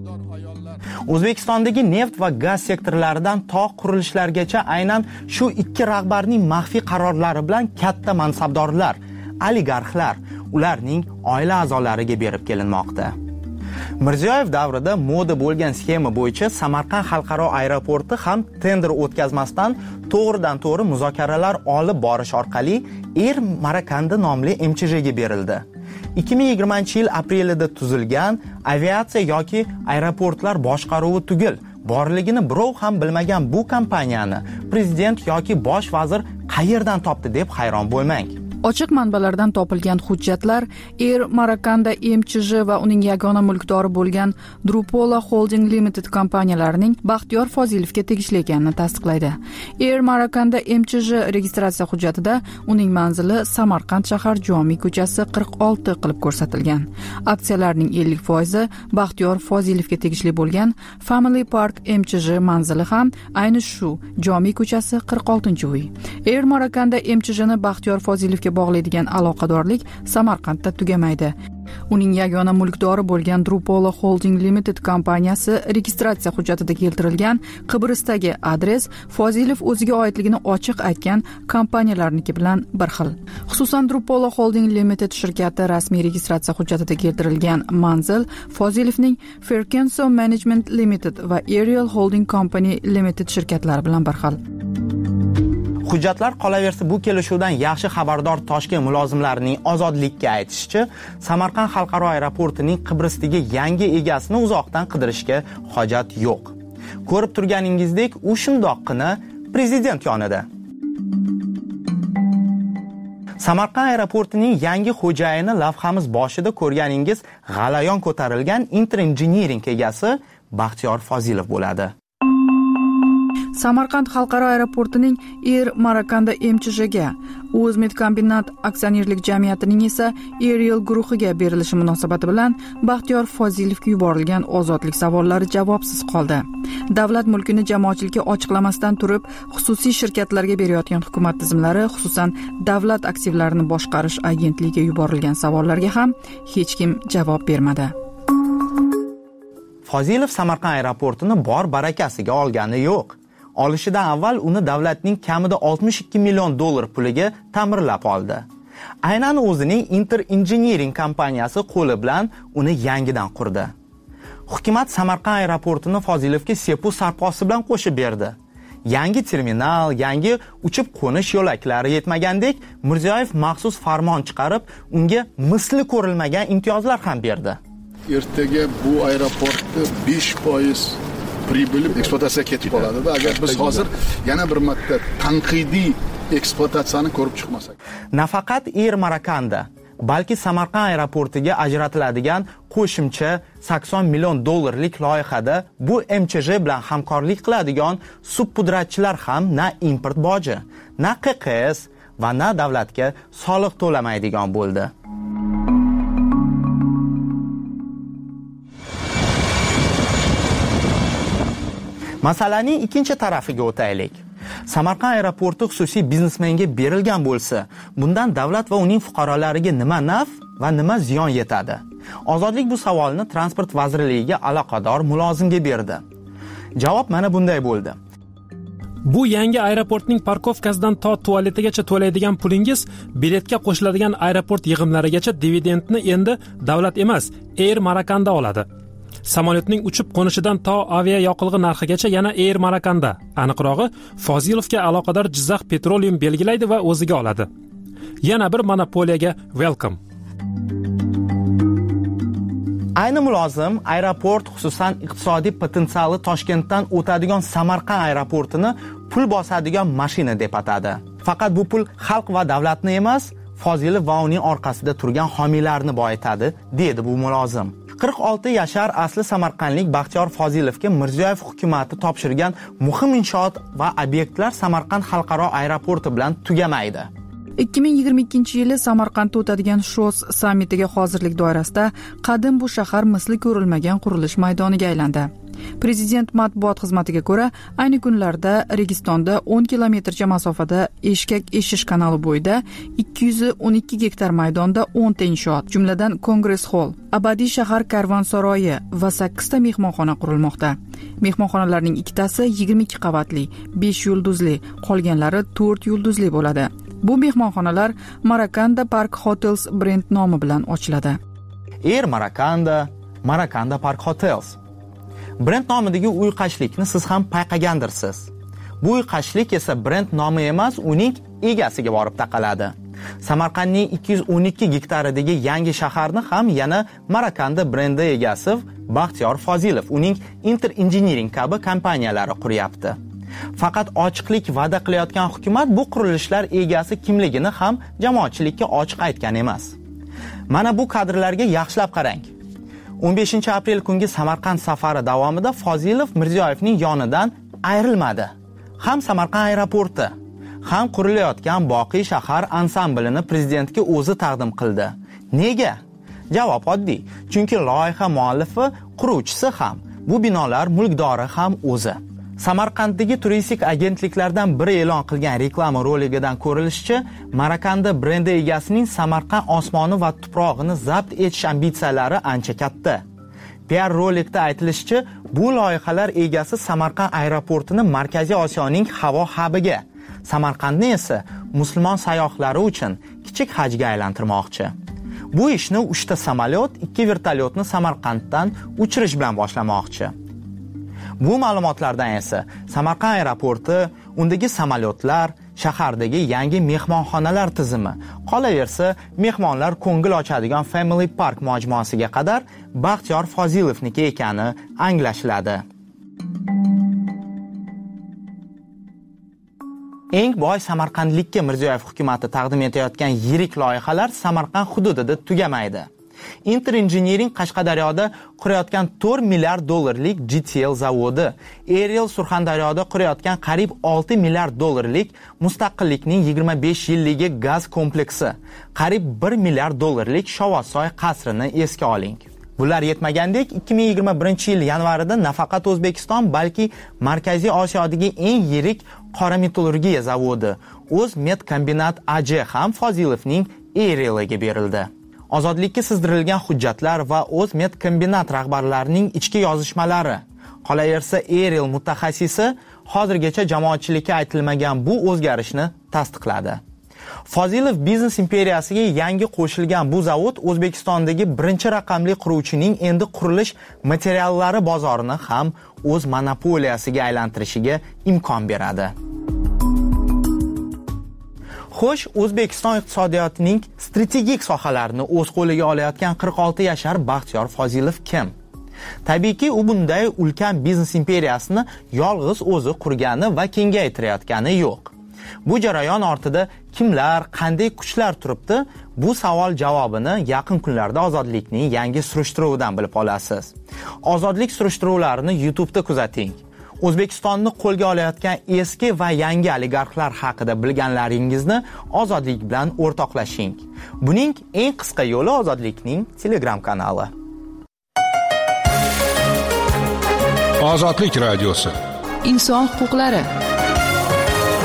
O'zbekistondagi neft va gaz sektorlaridan to qurilishlargacha aynan shu ikki rahbarning maxfiy qarorlari bilan katta mansabdorlar, oligarxlar, ularning oila a'zolariga berib kelinmoqda. Mirziyoyev davrida moda bo'lgan sxema bo'yicha Samarqand xalqaro aeroporti ham tender o'tkazmasdan to'g'ridan to'g'ri muzokaralar olib borish orqali Air Marakanda nomli M Ch J ga berildi. ikki ming yigirmanchi yil aprelida tuzilgan aviatsiya yoki aeroportlar boshqaruvi tugul borligini birov ham bilmagan bu kompaniyani prezident yoki bosh vazir qayerdan topdi deb hayron bo'lmang. Ochiq manbalardan topilgan hujjatlar Air Marakanda M Ch J va uning yagona mulkdori bo'lgan Drupola Holding Limited kompaniyalarining Baxtiyor Fozilovga tegishli ekanini tasdiqlaydi. Air Marakanda M Ch J registratsiya hujjatida uning manzili Samarqand shahar Jomiy ko'chasi qirq olti qilib ko'rsatilgan. Aksiyalarning ellik foizi Baxtiyor Fozilovga tegishli bo'lgan Family Park M Ch J manzili ham ayni shu Jomiy ko'chasi qirq oltinchi uy. Air Marakanda M Ch Jni Baxtiyor Fozilovga bog'laydigan aloqadorlik Samarqandda tugamaydi. Uning yagona mulkdori bo'lgan Drupola Holding Limited kompaniyasi registratsiya hujjatida keltirilgan Qibristdagi adres Fozilov o'ziga oidligini ochiq aytgan kompaniyalarniki bilan bir xil. Xususan Drupola Holding Limited shirkati rasmiy registratsiya hujjatida keltirilgan manzil Fozilovning Ferkenso Management Limited va Ariel Holding Company Limited shirkatlari bilan bir xil. Hujjatlar qolaversa bu kelishuvdan yaxshi xabardor Toshkent mulozimlarining ozodlikka aytishicha, Samarqand xalqaro aeroportining Qibristdagi yangi egasini uzoqdan qidirishga hojat yo'q. Ko'rib turganingizdek, u shundoqqina prezident yonida. Samarqand aeroportining yangi xo'jayini lavhamiz boshida ko'rganingiz g'alayon ko'tarilgan Inter Engineering egasi Baxtiyor Fozilov bo'ladi. Samarqand xalqaro aeroportining Air Marakanda M Ch J ga, O'zmedkombinat aksionerlik jamiyatining esa Ariel guruhiga berilishi munosabati bilan Baxtiyor Fozilovga yuborilgan ozodlik savollari javobsiz qoldi. Davlat mulkini jamoatchilikka ochiqlamasdan turib, xususiy shirkatlarga berayotgan hukumat tizimlari, xususan davlat aktivlarini boshqarish agentligiga yuborilgan savollarga ham hech kim javob bermadi. Fozilov Samarqand aeroportini bor barakasiga olgani yo'q. Olishidan avval uni davlatning kamida oltmish ikki million dollar puliga ta'mirlab oldi. Aynan o'zining Inter Engineering kompaniyasi qo'li bilan uni yangidan qurdi. Hukumat Samarqand aeroportini Fozilovga sepu sarposi bilan qo'shib berdi. Yangi terminal, yangi uchib qo'nish yo'laklari yetmagandek, Mirziyoyev maxsus farmon chiqarib, unga misli ko'rilmagan imtiyozlar ham berdi. Ertaga bu aeroportda besh foiz pribili ekspluatatsiyaga ketib qoladi va agar biz hozir yana bir marta tanqidiy ekspluatatsiyani ko'rib chiqmasak. Nafaqat Air Marakanda, balki Samarqand aeroportiga ajratiladigan qo'shimcha sakson million dollarlik loyihada bu M Ch J bilan hamkorlik qiladigan subpudratchilar ham na import boji, na Q Q S va na davlatga soliq to'lamaydigan bo'ldi. Masalaning ikkinchi tarafiga o'taylik. Samarqand aeroporti xususiy biznesmenga berilgan bo'lsa, bundan davlat va uning fuqarolariga nima naf va nima ziyon yetadi? Ozodlik bu savolni Transport vazirligiga aloqador mulozimga berdi. Javob mana bunday bo'ldi. Bu yangi aeroportning parkovkasidan to tualetigacha to'laydigan pulingiz biletga qo'shiladigan aeroport yig'imlarigacha dividendni endi davlat emas, Air Marakanda oladi. Samolyotning uchib qo'nishidan to avia yoqilg'i narxigacha yana Air Marakanda. Aniqrog'i, Fozilovga aloqador Jizzax Petroleum belgilaydi va o'ziga oladi. Yana bir monopoliyaga welcome. Ayni mulozim aeroport, xususan iqtisodiy potensiali Toshkentdan o'tadigan Samarqand aeroportini pul bosadigan mashina deb atadi. Faqat bu pul xalq va davlatni emas, Fozilov va uning orqasida turgan homiylarni boyitadi, dedi bu mulozim. qirq olti yashar asli samarqandlik Baxtiyor Fozilovga Mirziyoyev hukumatı topshirgan muhim inshoot va obyektlar Samarqand xalqaro aeroporti bilan tugamaydi. ikki ming yigirma ikkinchi yili Samarqandda o'tadigan Shos sammitiga hozirlik doirasida qadim bu shahar misli ko'rilmagan qurilish maydoniga aylandi. Prezident matbuot xizmatiga ko'ra, ayni kunlarda Registonda o'n kilometrcha masofada Eshkak eshish kanali bo'yida ikki yuz o'n ikki gektar maydonda o'n ta inshoot, jumladan Kongress hall, abadiy shahar karvonsaroyi va sakkiz ta mehmonxona qurilmoqda. Mehmonxonalarning ikkitasi yigirma ikki qavatli, besh yulduzli, qolganlari to'rt yulduzli bo'ladi. Bu mehmonxonalar Marakanda Park Hotels brend nomi bilan ochiladi. Air Marakanda, Marakanda Park Hotels. Brend nomidagi uyqashlikni siz ham payqagandirsiz. Bu uyqashlik esa brend nomi emas, uning egasiga borib taqaladi. Samarqandning ikki yuz o'n ikki gektaridagi yangi shaharni ham yana Marakanda brendi egasi Baxtiyor Fozilov, uning Inter Engineering kabi kompaniyalari quryapti. Faqat ochiqlik va'da qilayotgan hukumat bu qurilishlar egasi kimligini ham jamoatchilikka ochiq aytgan emas. Mana bu kadrlarga yaxshilab qarang. o'n beshinchi aprel kungi Samarqand safari davomida Fozilov Mirziyoyevning yonidan ayrilmadi. Ham Samarqand aeroporti, ham qurilayotgan Boqiy shahar ansamblini prezidentga o'zi taqdim qildi. Nega? Javob oddiy. Chunki loyiha muallifi, quruvchisi ham, bu binolar mulkdori ham o'zi. Samarqanddagi turistik agentliklardan biri e'lon qilgan reklama roligidan ko'rilishicha, Marakanda brendi egasining Samarqand osmoni va tuprog'ini zabt etish ambitsiyalari ancha katta. P R rolikda aytilishicha, bu loyihalar egasi Samarqand aeroportini Markaziy Osiyoning havo hubiga, Samarqandni esa musulmon sayyohlari uchun kichik hajga aylantirmoqchi. Bu ishni uchta samolyot, ikki vertolyotni Samarqanddan uchirish bilan boshlamoqchi. Bu ma'lumotlardan esa Samarqand aeroporti, undagi samolyotlar, shahardagi yangi mehmonxonalar tizimi, qolaversa mehmonlar ko'ngil ochadigan Family Park majmuasiga qadar Baxtiyor Fozilovniki ekani anglashiladi. Eng boy samarqandlikka Mirziyoyev hukumatı taqdim etayotgan yirik loyihalar Samarqand hududida tugamaydi. Inter Engineering Qashqadaryoda qurayotgan to'rt milliard dollarlik G T L zavodi, Aerial Surxondaryoda qurayotgan qariyb olti milliard dollarlik Mustaqillikning yigirma besh yilligi gaz kompleksi, qariyb bir milliard dollarlik Shovosoy qasrini esga oling. Bular yetmagandek, ikki ming yigirma birinchi yil yanvarida nafaqat O'zbekiston, balki Markaziy Osiyodagi eng yirik qora metallurgiya zavodi, O'zmetkombinat A J ham Fozilovning Aerial'iga berildi. Ozodlikka sizdirilgan hujjatlar va O'zmetkombinat rahbarlarining ichki yozishmalari. Qolaversa, Aerial mutaxassisi hozirgacha jamoatchilikka aytilmagan bu o'zgarishni tasdiqladi. Fozilov biznes imperiyasiga yangi qo'shilgan bu zavod O'zbekistondagi birinchi raqamli quruvchining endi qurilish materiallari bozorini ham o'z monopoliyasiga aylantirishiga imkon beradi. Xo'sh, O'zbekiston iqtisodiyotining strategik sohalarini o'z qo'liga olayotgan qirq olti yashar Baxtiyor Fozilov kim? Tabiiyki, u bunday ulkan biznes imperiyasini yolg'iz o'zi qurgani va kengaytirayotgani yo'q. Bu jarayon ortida kimlar, qanday kuchlar turibdi? Bu savol javobini yaqin kunlarda Ozodlikning yangi surishtiruvidan bilib olasiz. Ozodlik surishtiruvlarini YouTube'da kuzating. O'zbekistonni qo'lga olayotgan eski va yangi oligarxlar haqida bilganlaringizni Ozodlik bilan o'rtoqlashing. Buning eng qisqa yo'li Ozodlikning Telegram kanali. Ozodlik radiosi. Inson huquqlari.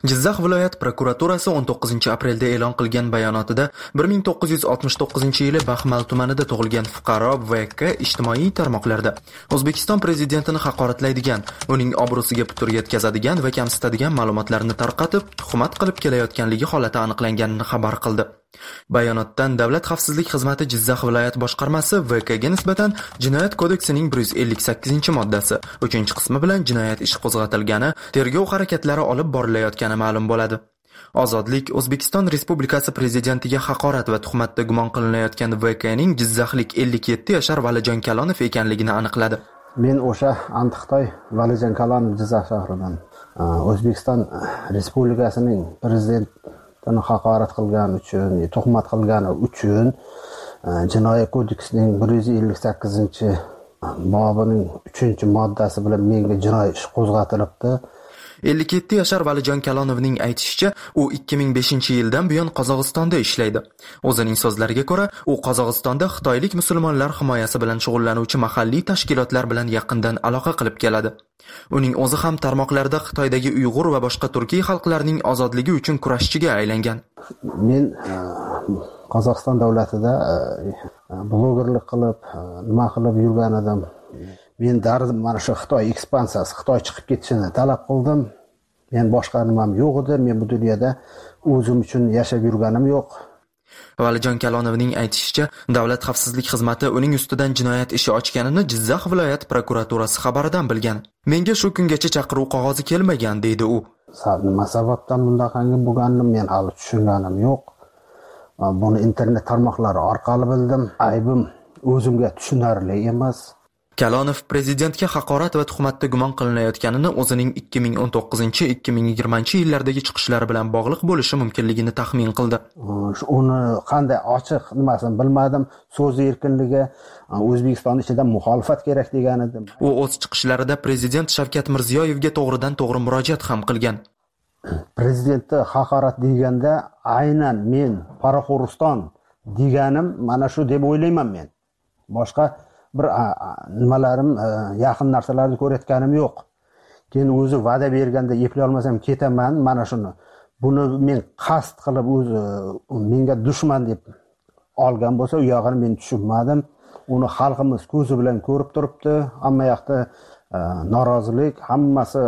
Jizzax viloyat prokuraturasi o'n to'qqizinchi aprelda e'lon qilgan bayonotida bir ming to'qqiz yuz oltmish to'qqizinchi yili Baxmal tumanida tug'ilgan fuqaro V K ijtimoiy tarmoqlarda O'zbekiston prezidentini haqoratlaydigan, uning obro'siga putur yetkazadigan va kamsitadigan ma'lumotlarni tarqatib, tuhmat qilib kelayotganligi holati aniqlanganini xabar qildi. Bayonotdan Davlat xavfsizlik xizmati Jizzax viloyat boshqarmasi V K ga nisbatan Jinoyat kodeksining bir yuz ellik sakkizinchi moddasi uchinchi qismi bilan jinoyat ishi qo'zg'atilgani, tergov harakatlari olib borilayotgani ma'lum bo'ladi. Ozodlik O'zbekiston Respublikasi prezidentiga haqorat va tuhmatda gumon qilinayotgan V K ning jizzaxlik ellik yetti yashar Valijon Kalonov ekanligini aniqladi. Men o'sha Antiqtoy Valijon Kalonov Jizzax shahridan O'zbekiston Respublikasining prezidentini haqorat qilgani uchun, tuhmat qilgani uchun Jinoyat kodeksining bir yuz ellik sakkizinchi bobining uchinchi moddasi bilan menga jinoiy ish qo'zg'atilibdi. ellik yetti yashar Valijon Kalonovning aytishicha, u ikki ming beshinchi yildan buyon Qozog'istonda ishlaydi. O'zining so'zlariga ko'ra, u Qozog'istonda xitoylik musulmonlar himoyasi bilan shug'ullanuvchi mahalliy tashkilotlar bilan yaqindan aloqa qilib keladi. Uning o'zi ham tarmoqlarda Xitoydagi Uyg'ur va boshqa turkiy xalqlarning ozodligi uchun kurashchiga aylangan. Men Qozog'iston davlatida blogerlik qilib, nima qilib yurgan edim. Men dardim mana shu Xitoy ekspansiyasi, Xitoy chiqib ketishini talab qildim. Men boshqa nimam yo'q edi. Men bu dunyoda o'zim uchun yashab yurganim yo'q. Valijon Kalonovning aytishicha, Davlat xavfsizlik xizmati uning ustidan jinoyat ishi ochganini Jizzax viloyat prokuraturasi xabaridan bilgan. Menga shu kungacha chaqiruv qog'ozi kelmagan, deydi u. Nima sababdan bundaqangi bo'lganini men hali tushunganim yo'q. Buni internet tarmoqlari orqali bildim. Aybim o'zimga tushunarli emas. Kalonov prezidentga haqorat va tuhmatda gumon qilinayotganini o'zining ikki ming o'n to'qqizinchi ikki ming yigirmanchi yillardagi chiqishlari bilan bog'liq bo'lishi mumkinligini taxmin qildi. Uni qanday ochiq nimasini bilmadim. So'z erkinligi, O'zbekiston ichida muxolifat kerak degan edi. U o'z chiqishlarida prezident Shavkat Mirziyoyevga to'g'ridan to'g'ri murojaat ham qilgan. Prezidentni haqorat deganda aynan men Qoraqo'rg'iston deganim mana shu deb o'ylayman men. Boshqa bir nimalarim yaqin narsalarni ko'rayotganim yo'q. Keyin o'zi va'da berganda eplay olmasam ketaman, mana shuni. Buni men qasd qilib o'zi menga dushman deb olgan bo'lsa, u yog'ini men tushunmadim. Uni xalqimiz ko'zi bilan ko'rib turibdi. Hamma yoqda norozilik, hammasi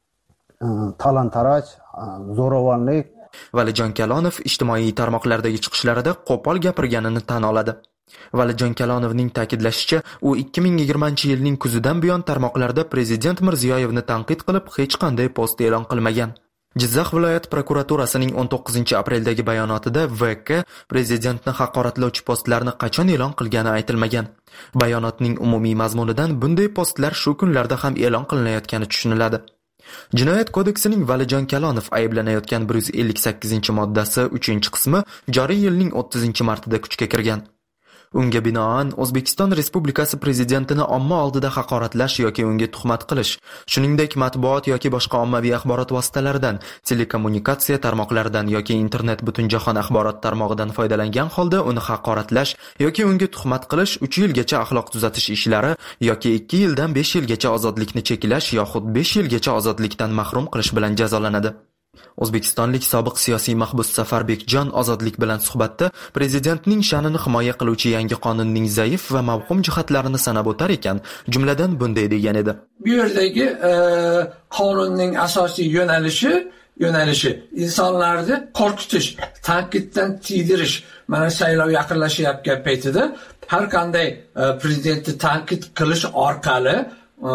talon-taroj, zo'ravonlik. Valijon Kalonov ijtimoiy tarmoqlardagi chiqishlarida qo'pol gapirganini tan oladi. Valijon Kalonovning ta'kidlashicha, u ikki ming yigirmanchi yilning kuzidan buyon tarmoqlarda prezident Mirziyoyevni tanqid qilib hech qanday post e'lon qilmagan. Jizzax viloyat prokuraturasining o'n to'qqizinchi apreldagi bayonotida V K prezidentni haqoratlovchi postlarni qachon e'lon qilgani aytilmagan. Bayonotning umumiy mazmunidan bunday postlar shu kunlarda ham e'lon qilinayotgani tushuniladi. Jinoyat kodeksining Valijon Kalonov ayblanayotgan bir yuz ellik sakkizinchi moddasi uchinchi qismi joriy yilning o'ttizinchi martida kuchga kirgan. Unga binoan O'zbekiston Respublikasi prezidentini omma oldida haqoratlash yoki unga tuhmat qilish, shuningdek matbuot yoki boshqa ommaviy axborot vositalaridan, telekommunikatsiya tarmoqlaridan yoki internet butunjahon axborot tarmog'idan foydalangan holda uni haqoratlash yoki unga tuhmat qilish uch yilgacha axloq tuzatish ishlari yoki ikki yildan besh yilgacha ozodlikni cheklash yoxud besh yilgacha ozodlikdan mahrum qilish bilan jazolanadi. O'zbekistonlik sobiq siyosiy mahbus Safarbekjon Ozodlik bilan suhbatda prezidentning sha'nini himoya qiluvchi yangi qonunning zaif va mavhum jihatlarini sanab o'tar ekan, jumladan bunday degan edi. Bu yerdagi e, qonunning asosiy yo'nalishi yo'nalishi insonlarni qo'rqitish, tanqiddan tiydirish. Mana saylov yaqinlashayotgan paytida har qanday e, prezidentni tanqid qilish orqali e,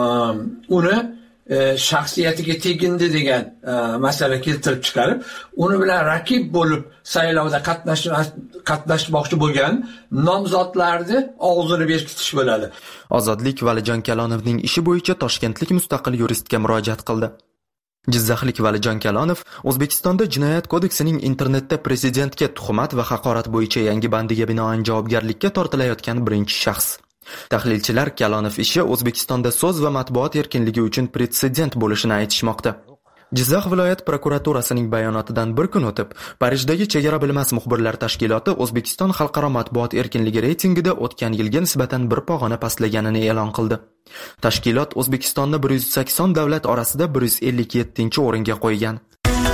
uni E, shaxsiyatiga tegindi degan e, masala keltirib chiqarib, uni bilan raqib bo'lib saylovda qatnash qatnashmoqchi bo'lgan nomzodlarni og'zini berkitish bo'ladi. Ozodlik Valijon Kalonovning ishi bo'yicha toshkentlik mustaqil yuristga murojaat qildi. Jizzaxlik Valijon Kalonov O'zbekistonda Jinoyat kodeksining internetda prezidentga tuhmat va haqorat bo'yicha yangi bandiga binoan javobgarlikka tortilayotgan birinchi shaxs. Tahlilchilar Kalonov ishi O'zbekistonda so'z va matbuot erkinligi uchun pretsedent bo'lishini aytishmoqda. Jizzax viloyat prokuraturasining bayonotidan bir kun o'tib, Parijdagi chegara bilmas muxbirlar tashkiloti O'zbekiston xalqaro matbuot erkinligi reytingida o'tgan yilga nisbatan bir pog'ona pastlaganini e'lon qildi. Tashkilot O'zbekistonni bir yuz sakson davlat orasida bir yuz ellik yettinchi o'ringa qo'ygan.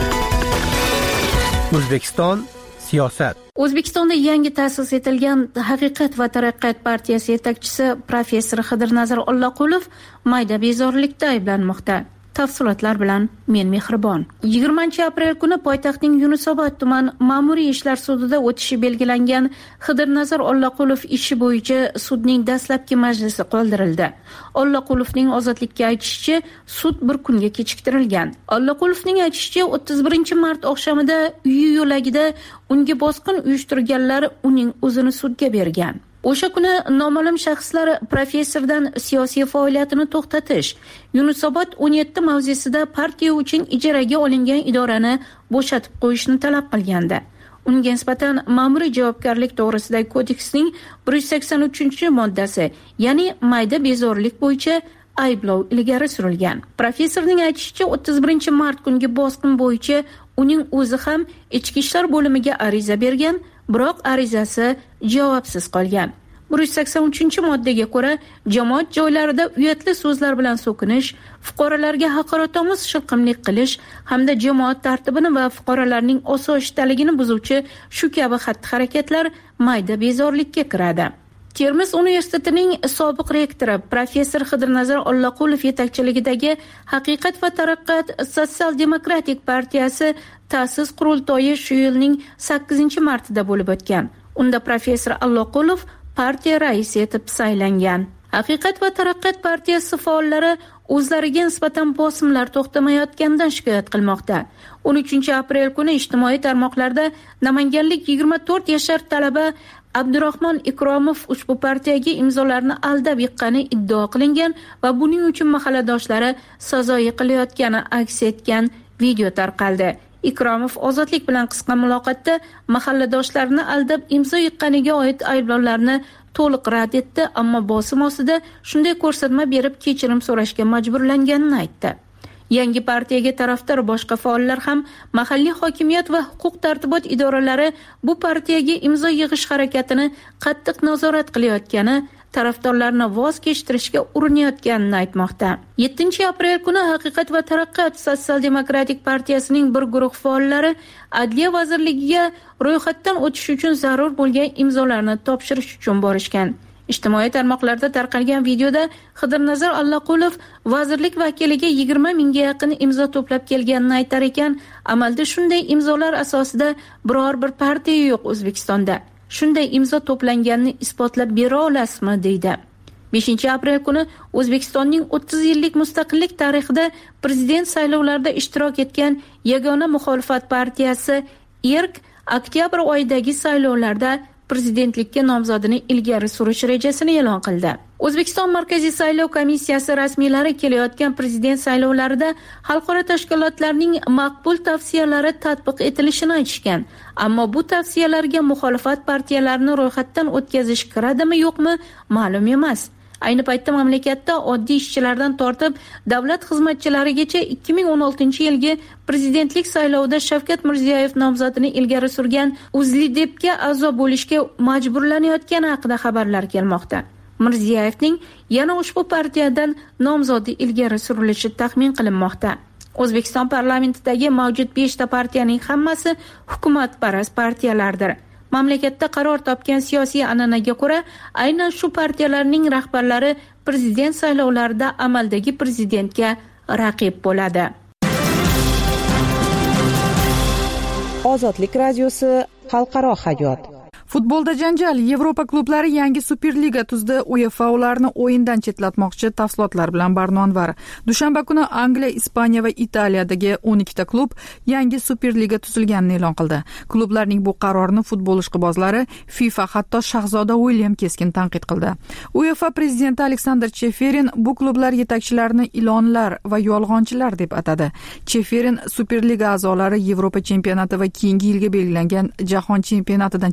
O'zbekiston siyosat. O'zbekistonda yangi ta'sis etilgan Haqiqat va taraqqiyot partiyasi yetakchisi professor Xidirnazar Ollaqulov mayda bezorilikda ayblanmoqda. Tafsilotlar bilan men Mehribon. yigirmanchi aprel kuni poytaxtning Yunusobod tuman ma'muriy ishlar sudida o'tishi belgilangan Xidirnazar Ollaqulov ishi bo'yicha sudning dastlabki majlisi qoldirildi. Ollaqulovning ozodlikka aytishicha, sud bir kunga kechiktirilgan. Ollaqulovning aytishicha, o'ttiz birinchi mart oqshomida uyi yo'lagida unga bosqin uyushtirganlar uning o'zini sudga bergan. O'sha kuni noma'lum shaxslar professordan siyosiy faoliyatini to'xtatish, Yunusobod o'n yetti mavzesida partiya uchun ijaraga olingan idorani bo'shatib qo'yishni talab qilgandi. Unga nisbatan ma'muriy javobgarlik to'g'risidagi kodeksning bir yuz sakson uchinchi moddasi, ya'ni mayda bezorilik bo'yicha ayblov ilgari surilgan. Professorning aytishicha, o'ttiz birinchi mart kungi bosqin bo'yicha uning o'zi ham ichki ishlar bo'limiga ariza bergan, biroq arizasi javobsiz qolgan. bir yuz sakson uchinchi moddaga ko'ra, jamoat joylarida uyatli so'zlar bilan so'kinish, fuqarolarga haqoratomuz shilqimlik qilish hamda jamoat tartibini va fuqarolarning osoyishtaligini buzuvchi shu kabi xatti-harakatlar mayda bezorilikka kiradi. Termiz universitetining sobiq rektori professor Xidirnazar Ollaqulov yetakchiligidagi Haqiqat va taraqqiyot sotsial-demokratik partiyasi ta'sis qurultoyi shu yilning sakkizinchi martida bo'lib o'tgan. Unda professor Ollaqulov partiya raisi etib saylangan. Haqiqat va taraqqiyot partiyasi faollari o'zlariga nisbatan bosimlar to'xtamayotganidan shikoyat qilmoqda. o'n uchinchi aprel kuni ijtimoiy tarmoqlarda namanganlik yigirma to'rt yashar talaba Abdurahmon Ikromov ushbu partiyaga imzolarni aldab yiqqani iddao qilingan va buning uchun mahalladoshlari sazo yiqilayotgani aks etgan video tarqaldi. Ikromov Ozodlik bilan qisqa muloqotda mahalladoshlarini aldab imzo yiqqaniga oid ayblovlarni to'liq rad etdi, ammo bosim ostida shunday ko'rsatma berib kechirim so'rashga majburlanganini aytdi. Yangi partiyaga tarafdor boshqa faollar ham mahalliy hokimiyat va huquq tartibot idoralari bu partiyaga imzo yig'ish harakatini qattiq nazorat qilayotgani, tarafdorlarni voz kechtirishga urinayotganini aytmoqda. yettinchi aprel kuni Haqiqat va taraqqiyot sotsial-demokratik partiyasining bir guruh faollari Adliya vazirligiga ro'yxatdan o'tish uchun zarur bo'lgan imzolarni topshirish uchun borishgan. Ijtimoiy tarmoqlarda tarqalgan videoda Xidirnazar Ollaqulov vazirlik vakiliga yigirma mingga yaqin imzo to'plab kelganini aytar ekan, amalda shunday imzolar asosida biror bir partiya yo'q O'zbekistonda. Shunday imzo to'planganini isbotlab bera olasizmi, deydi. beshinchi aprel kuni O'zbekistonning o'ttiz yillik mustaqillik tarixida prezident saylovlarida ishtirok etgan yagona muxolifat partiyasi Erk oktyabr oyidagi saylovlarda prezidentlikka nomzodini ilgari surish rejasini e'lon qildi. O'zbekiston Markaziy saylov komissiyasi rasmiylari kelayotgan prezident saylovlarida xalqaro tashkilotlarning maqbul tavsiyalari tatbiq etilishini aytishgan. Ammo bu tavsiyalarga muxolifat partiyalarini ro'yxatdan o'tkazish kiradimi yo'qmi ma'lum emas. Ayni paytda mamlakatda oddiy ishchilardan tortib davlat xizmatchilarigacha ikki ming o'n oltinchi yilgi prezidentlik saylovida Shavkat Mirziyoyev nomzodini ilgari surgan UzLidepga a'zo bo'lishga majburlanayotgani haqida xabarlar kelmoqda. Mirziyoyevning yana ushbu partiyadan nomzodi ilgari surilishi taxmin qilinmoqda. O'zbekiston parlamentidagi mavjud beshta partiyaning hammasi hukumatparast partiyalardir. Mamlakatda qaror topgan siyosiy an'anaga ko'ra, aynan shu partiyalarning rahbarlari prezident saylovlarida amaldagi prezidentga raqib bo'ladi. Ozodlik radiosi xalqaro hayot. Futbolda janjal. Yevropa klublari yangi Superliga tuzdi. UEFA ularni o'yindan chetlatmoqchi. Tafsilotlar bilan Barnonvar. Dushanba kuni Angliya, Ispaniya va Italiyadagi o'n ikkita klub yangi Superliga tuzilganini e'lon qildi. Klublarning bu qarorini futbol ishqibozlari, FIFA hatto Shahzoda William keskin tanqid qildi. UEFA prezidenti Aleksandr Cheferin bu klublar yetakchilarini ilonlar va yolg'onchilar deb atadi. Cheferin Superliga a'zolari Yevropa chempionati va keyingi yilga belgilangan jahon chempionatidan chetlatilishi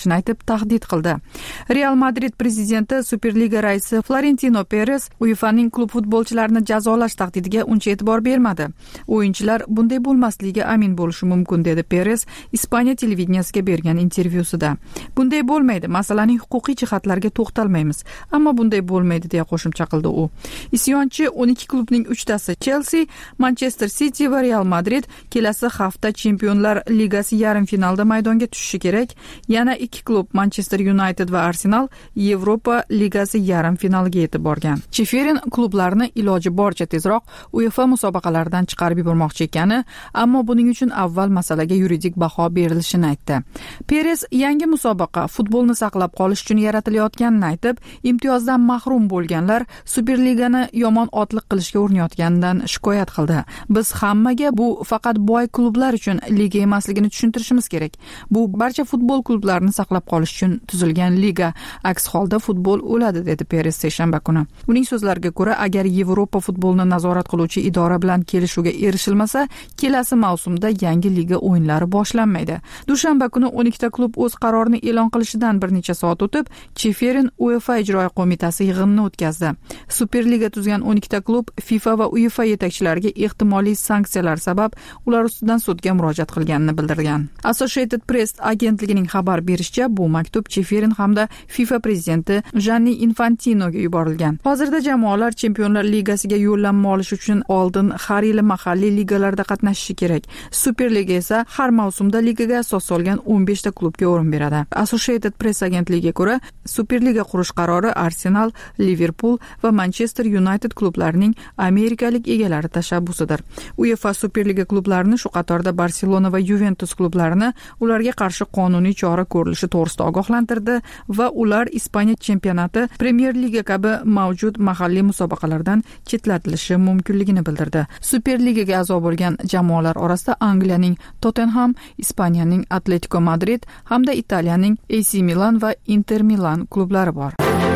berilishini aytib tahdid qildi. Real Madrid prezidenti Superliga raisi Florentino Perez UEFAning klub futbolchilarini jazolash tahdidiga uncha e'tibor bermadi. O'yinchilar bunday bo'lmasligiga amin bo'lishi mumkin, dedi Perez Ispaniya televideniyasiga bergan intervyusida. Bunday bo'lmaydi, masalaning huquqiy jihatlariga to'xtalmaymiz, ammo bunday bo'lmaydi deya qo'shimcha qildi u. Isyonchi o'n ikki klubning uchtasi Chelsea, Manchester City va Real Madrid kelasi hafta Chempionlar Ligasi yarim finalda maydonga tushishi kerak. Yana ikki klub Manchester United va Arsenal Yevropa Ligasi yarim finaliga yetib borgan. Cheferin klublarni iloji boricha tezroq UEFA musobaqalaridan chiqarib yubormoqchi ekani, ammo buning uchun avval masalaga yuridik baho berilishini aytdi. Perez yangi musobaqa futbolni saqlab qolish uchun yaratilayotganini aytib, imtiyozdan mahrum bo'lganlar Superligani yomon otliq qilishga urinayotganidan shikoyat qildi. Biz hammaga bu faqat boy klublar uchun liga emasligini tushuntirishimiz kerak. Bu barcha futbol klublarini saqlab qolish uchun tuzilgan liga. Aks holda futbol o'ladi, dedi Perez seshanba kuni. Uning so'zlariga ko'ra, agar Yevropa futbolini nazorat qiluvchi idora bilan kelishuvga erishilmasa, kelasi mavsumda yangi liga o'yinlari boshlanmaydi. Dushanba kuni o'n ikkita klub o'z qarorini e'lon qilishidan bir necha soat o'tib, Cheferin UEFA ijroiya qo'mitasi yig'inini o'tkazdi. Superliga tuzgan o'n ikkita klub FIFA va UEFA yetakchilariga ehtimoliy sanksiyalar sabab ular ustidan sudga murojaat qilganini bildirgan. Associated Press agentligining xabar berishicha, bu maktub Cheferin hamda FIFA prezidenti Gianni Infantinoga yuborilgan. Hozirda jamoalar Chempionlar Ligasiga yo'llanma olish uchun oldin har yili mahalliy ligalarda qatnashishi kerak. Superliga esa har mavsumda ligaga asos solgan o'n beshta klubga o'rin beradi. Associated Press agentligiga ko'ra, Superliga qurish qarori Arsenal, Liverpool va Manchester United klublarining amerikalik egalari tashabbusidir. UEFA Superliga klublarini, shu qatorda Barselona va Juventus klublarini ularga qarshi qonuniy chora ko'rilishi to'g'risida ogohlantirdi va ular Ispaniya chempionati, Premier Liga kabi mavjud mahalliy musobaqalardan chetlatilishi mumkinligini bildirdi. Superligaga a'zo bo'lgan jamoalar orasida Angliyaning Tottenham, Ispaniyaning Atletico Madrid hamda Italiyaning A C Milan va Inter Milan klublari bor.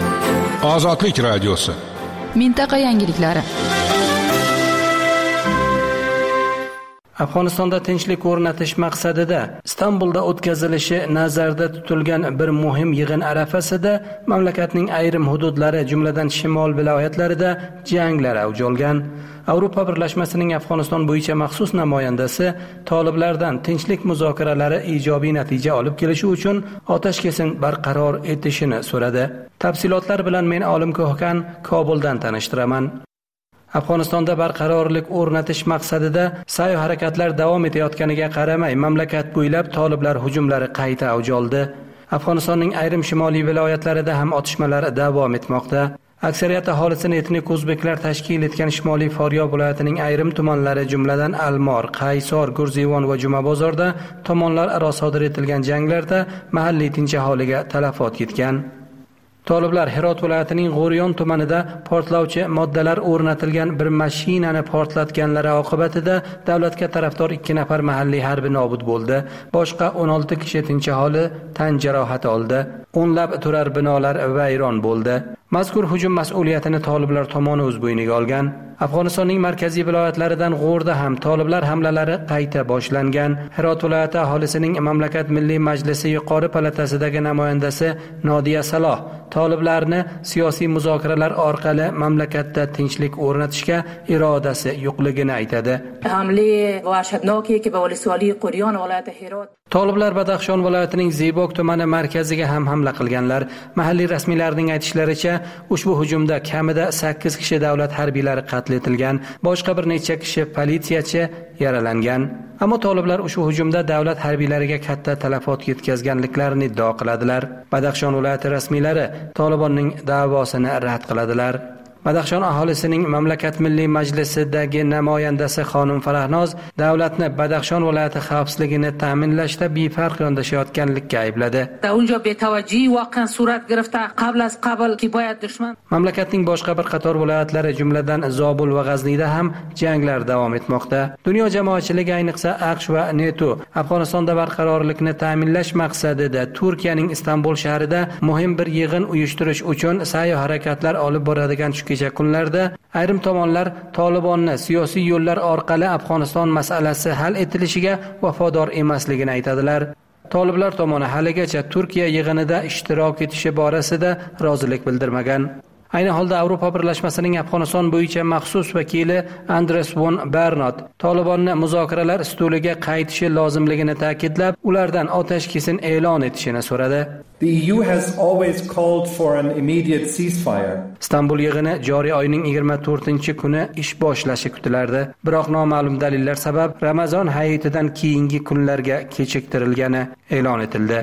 Ozodlik radiosi. Mintaqa yangiliklari. Afg'onistonda tinchlik o'rnatish maqsadida Istanbulda o'tkazilishi nazarda tutilgan bir muhim yig'in arafasida mamlakatning ayrim hududlari, jumladan shimol viloyatlarida janglar avj olgan. Avropa Birlashmasining Afg'oniston bo'yicha maxsus namoyandasi toliblardan tinchlik muzokaralari ijobiy natija olib kelishi uchun otashkesin barqaror etishini so'radi. Tafsilotlar bilan men Olim Ko'hkan Kobuldan tanishtiraman. Afg'onistonda barqarorlik o'rnatish maqsadida sa'y harakatlar davom etayotganiga qaramay, mamlakat bo'ylab toliblar hujumlari qayta avj oldi. Afg'onistonning ayrim shimoliy viloyatlarida ham otishmalar davom etmoqda. Aksariyat aholisini etnik o'zbeklar tashkil etgan Shimoliy Faryob viloyatining ayrim tumanlari, jumladan Almor, Qaysor, Gurzivon va Jumabozorda tomonlar aro sodir etilgan janglarda mahalliy tinch aholiga talafot yetgan. Toliblar Herot viloyatining G'o'riyon tumanida portlovchi moddalar o'rnatilgan bir mashinani portlatganlari oqibatida davlatga tarafdor ikki nafar mahalliy harbiy nobud bo'ldi. Boshqa o'n olti kishi tinch aholi tan jarohati oldi. O'nlab turar binolar vayron bo'ldi. Mazkur hujum mas'uliyatini toliblar tomoni o'z bo'yniga olgan. Afg'onistonning markaziy viloyatlaridan G'o'rda ham toliblar hamlalari qayta boshlangan. Herot viloyati aholisining mamlakat Milliy Majlisi yuqori palatasidagi namoyandasi Nodiya Saloh toliblarni siyosiy muzokaralar orqali mamlakatda tinchlik o'rnatishga irodasi yo'qligini aytadi. Hamle vahshatnoki ke ba valiswali Quriyon viloyati Herot Toliblar Badaxshon viloyatining Zeybok tumani markaziga ham hamla qilganlar. Mahalliy rasmiylarning aytishlaricha, ushbu hujumda kamida sakkiz kishi davlat harbiylari qatl etilgan, boshqa bir necha kishi politsiyachi yaralangan. Ammo toliblar ushbu hujumda davlat harbiylariga katta talafot yetkazganliklarini iddao qiladilar. Badaxshon viloyati rasmiylari Tolibonning da'vosini rad qiladilar. Badaxshon aholisining mamlakat Milliy Majlisidagi namoyandasi xonim Farahnoz davlatni Badaxshon viloyati xavfsizligini ta'minlashda befarq yondashayotganlikka aybladi. Unja betavajjiy voqean surat girifta qabl az qabl ki boyad dushman. Mamlakatning boshqa bir qator viloyatlari, jumladan Zobul va G'azniyda ham janglar davom etmoqda. Dunyo jamoatchiligi, ayniqsa AQSh va NATO Afg'onistonda barqarorlikni ta'minlash maqsadida Turkiyaning Istanbul shahrida muhim bir yig'in uyushtirish uchun sa'y harakatlar olib boradigan kecha kunlarda ayrim tomonlar Tolibonni siyosiy yo'llar orqali Afg'oniston masalasi hal etilishiga vafodor emasligini aytadilar. Toliblar tomoni haligacha Turkiya yig'inida ishtirok etishi borasida rozilik bildirmagan. Ayni holda Avropa birlashmasining Afg'oniston bo'yicha maxsus vakili Andres von Bernot Tolibonni muzokaralar stuliga qaytishi lozimligini ta'kidlab, ulardan otashkesin e'lon etishini so'radi. The E U has always called for an immediate ceasefire. Istanbul yig'ini joriy oyning yigirma to'rtinchi kuni ish boshlashi kutilardi. Biroq noma'lum dalillar sabab Ramazon hayitidan keyingi kunlarga kechiktirilgani e'lon etildi.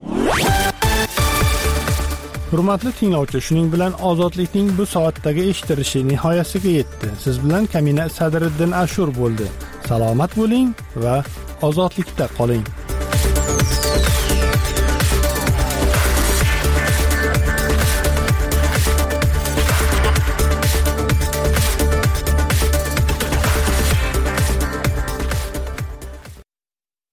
Hurmatli tinglovchi, shuning bilan ozodlikning bu soatdagi eshittirishi nihoyasiga yetdi. Siz bilan Kamina Sadriddin Ashur bo'ldi. Salomat bo'ling va ozodlikda qoling.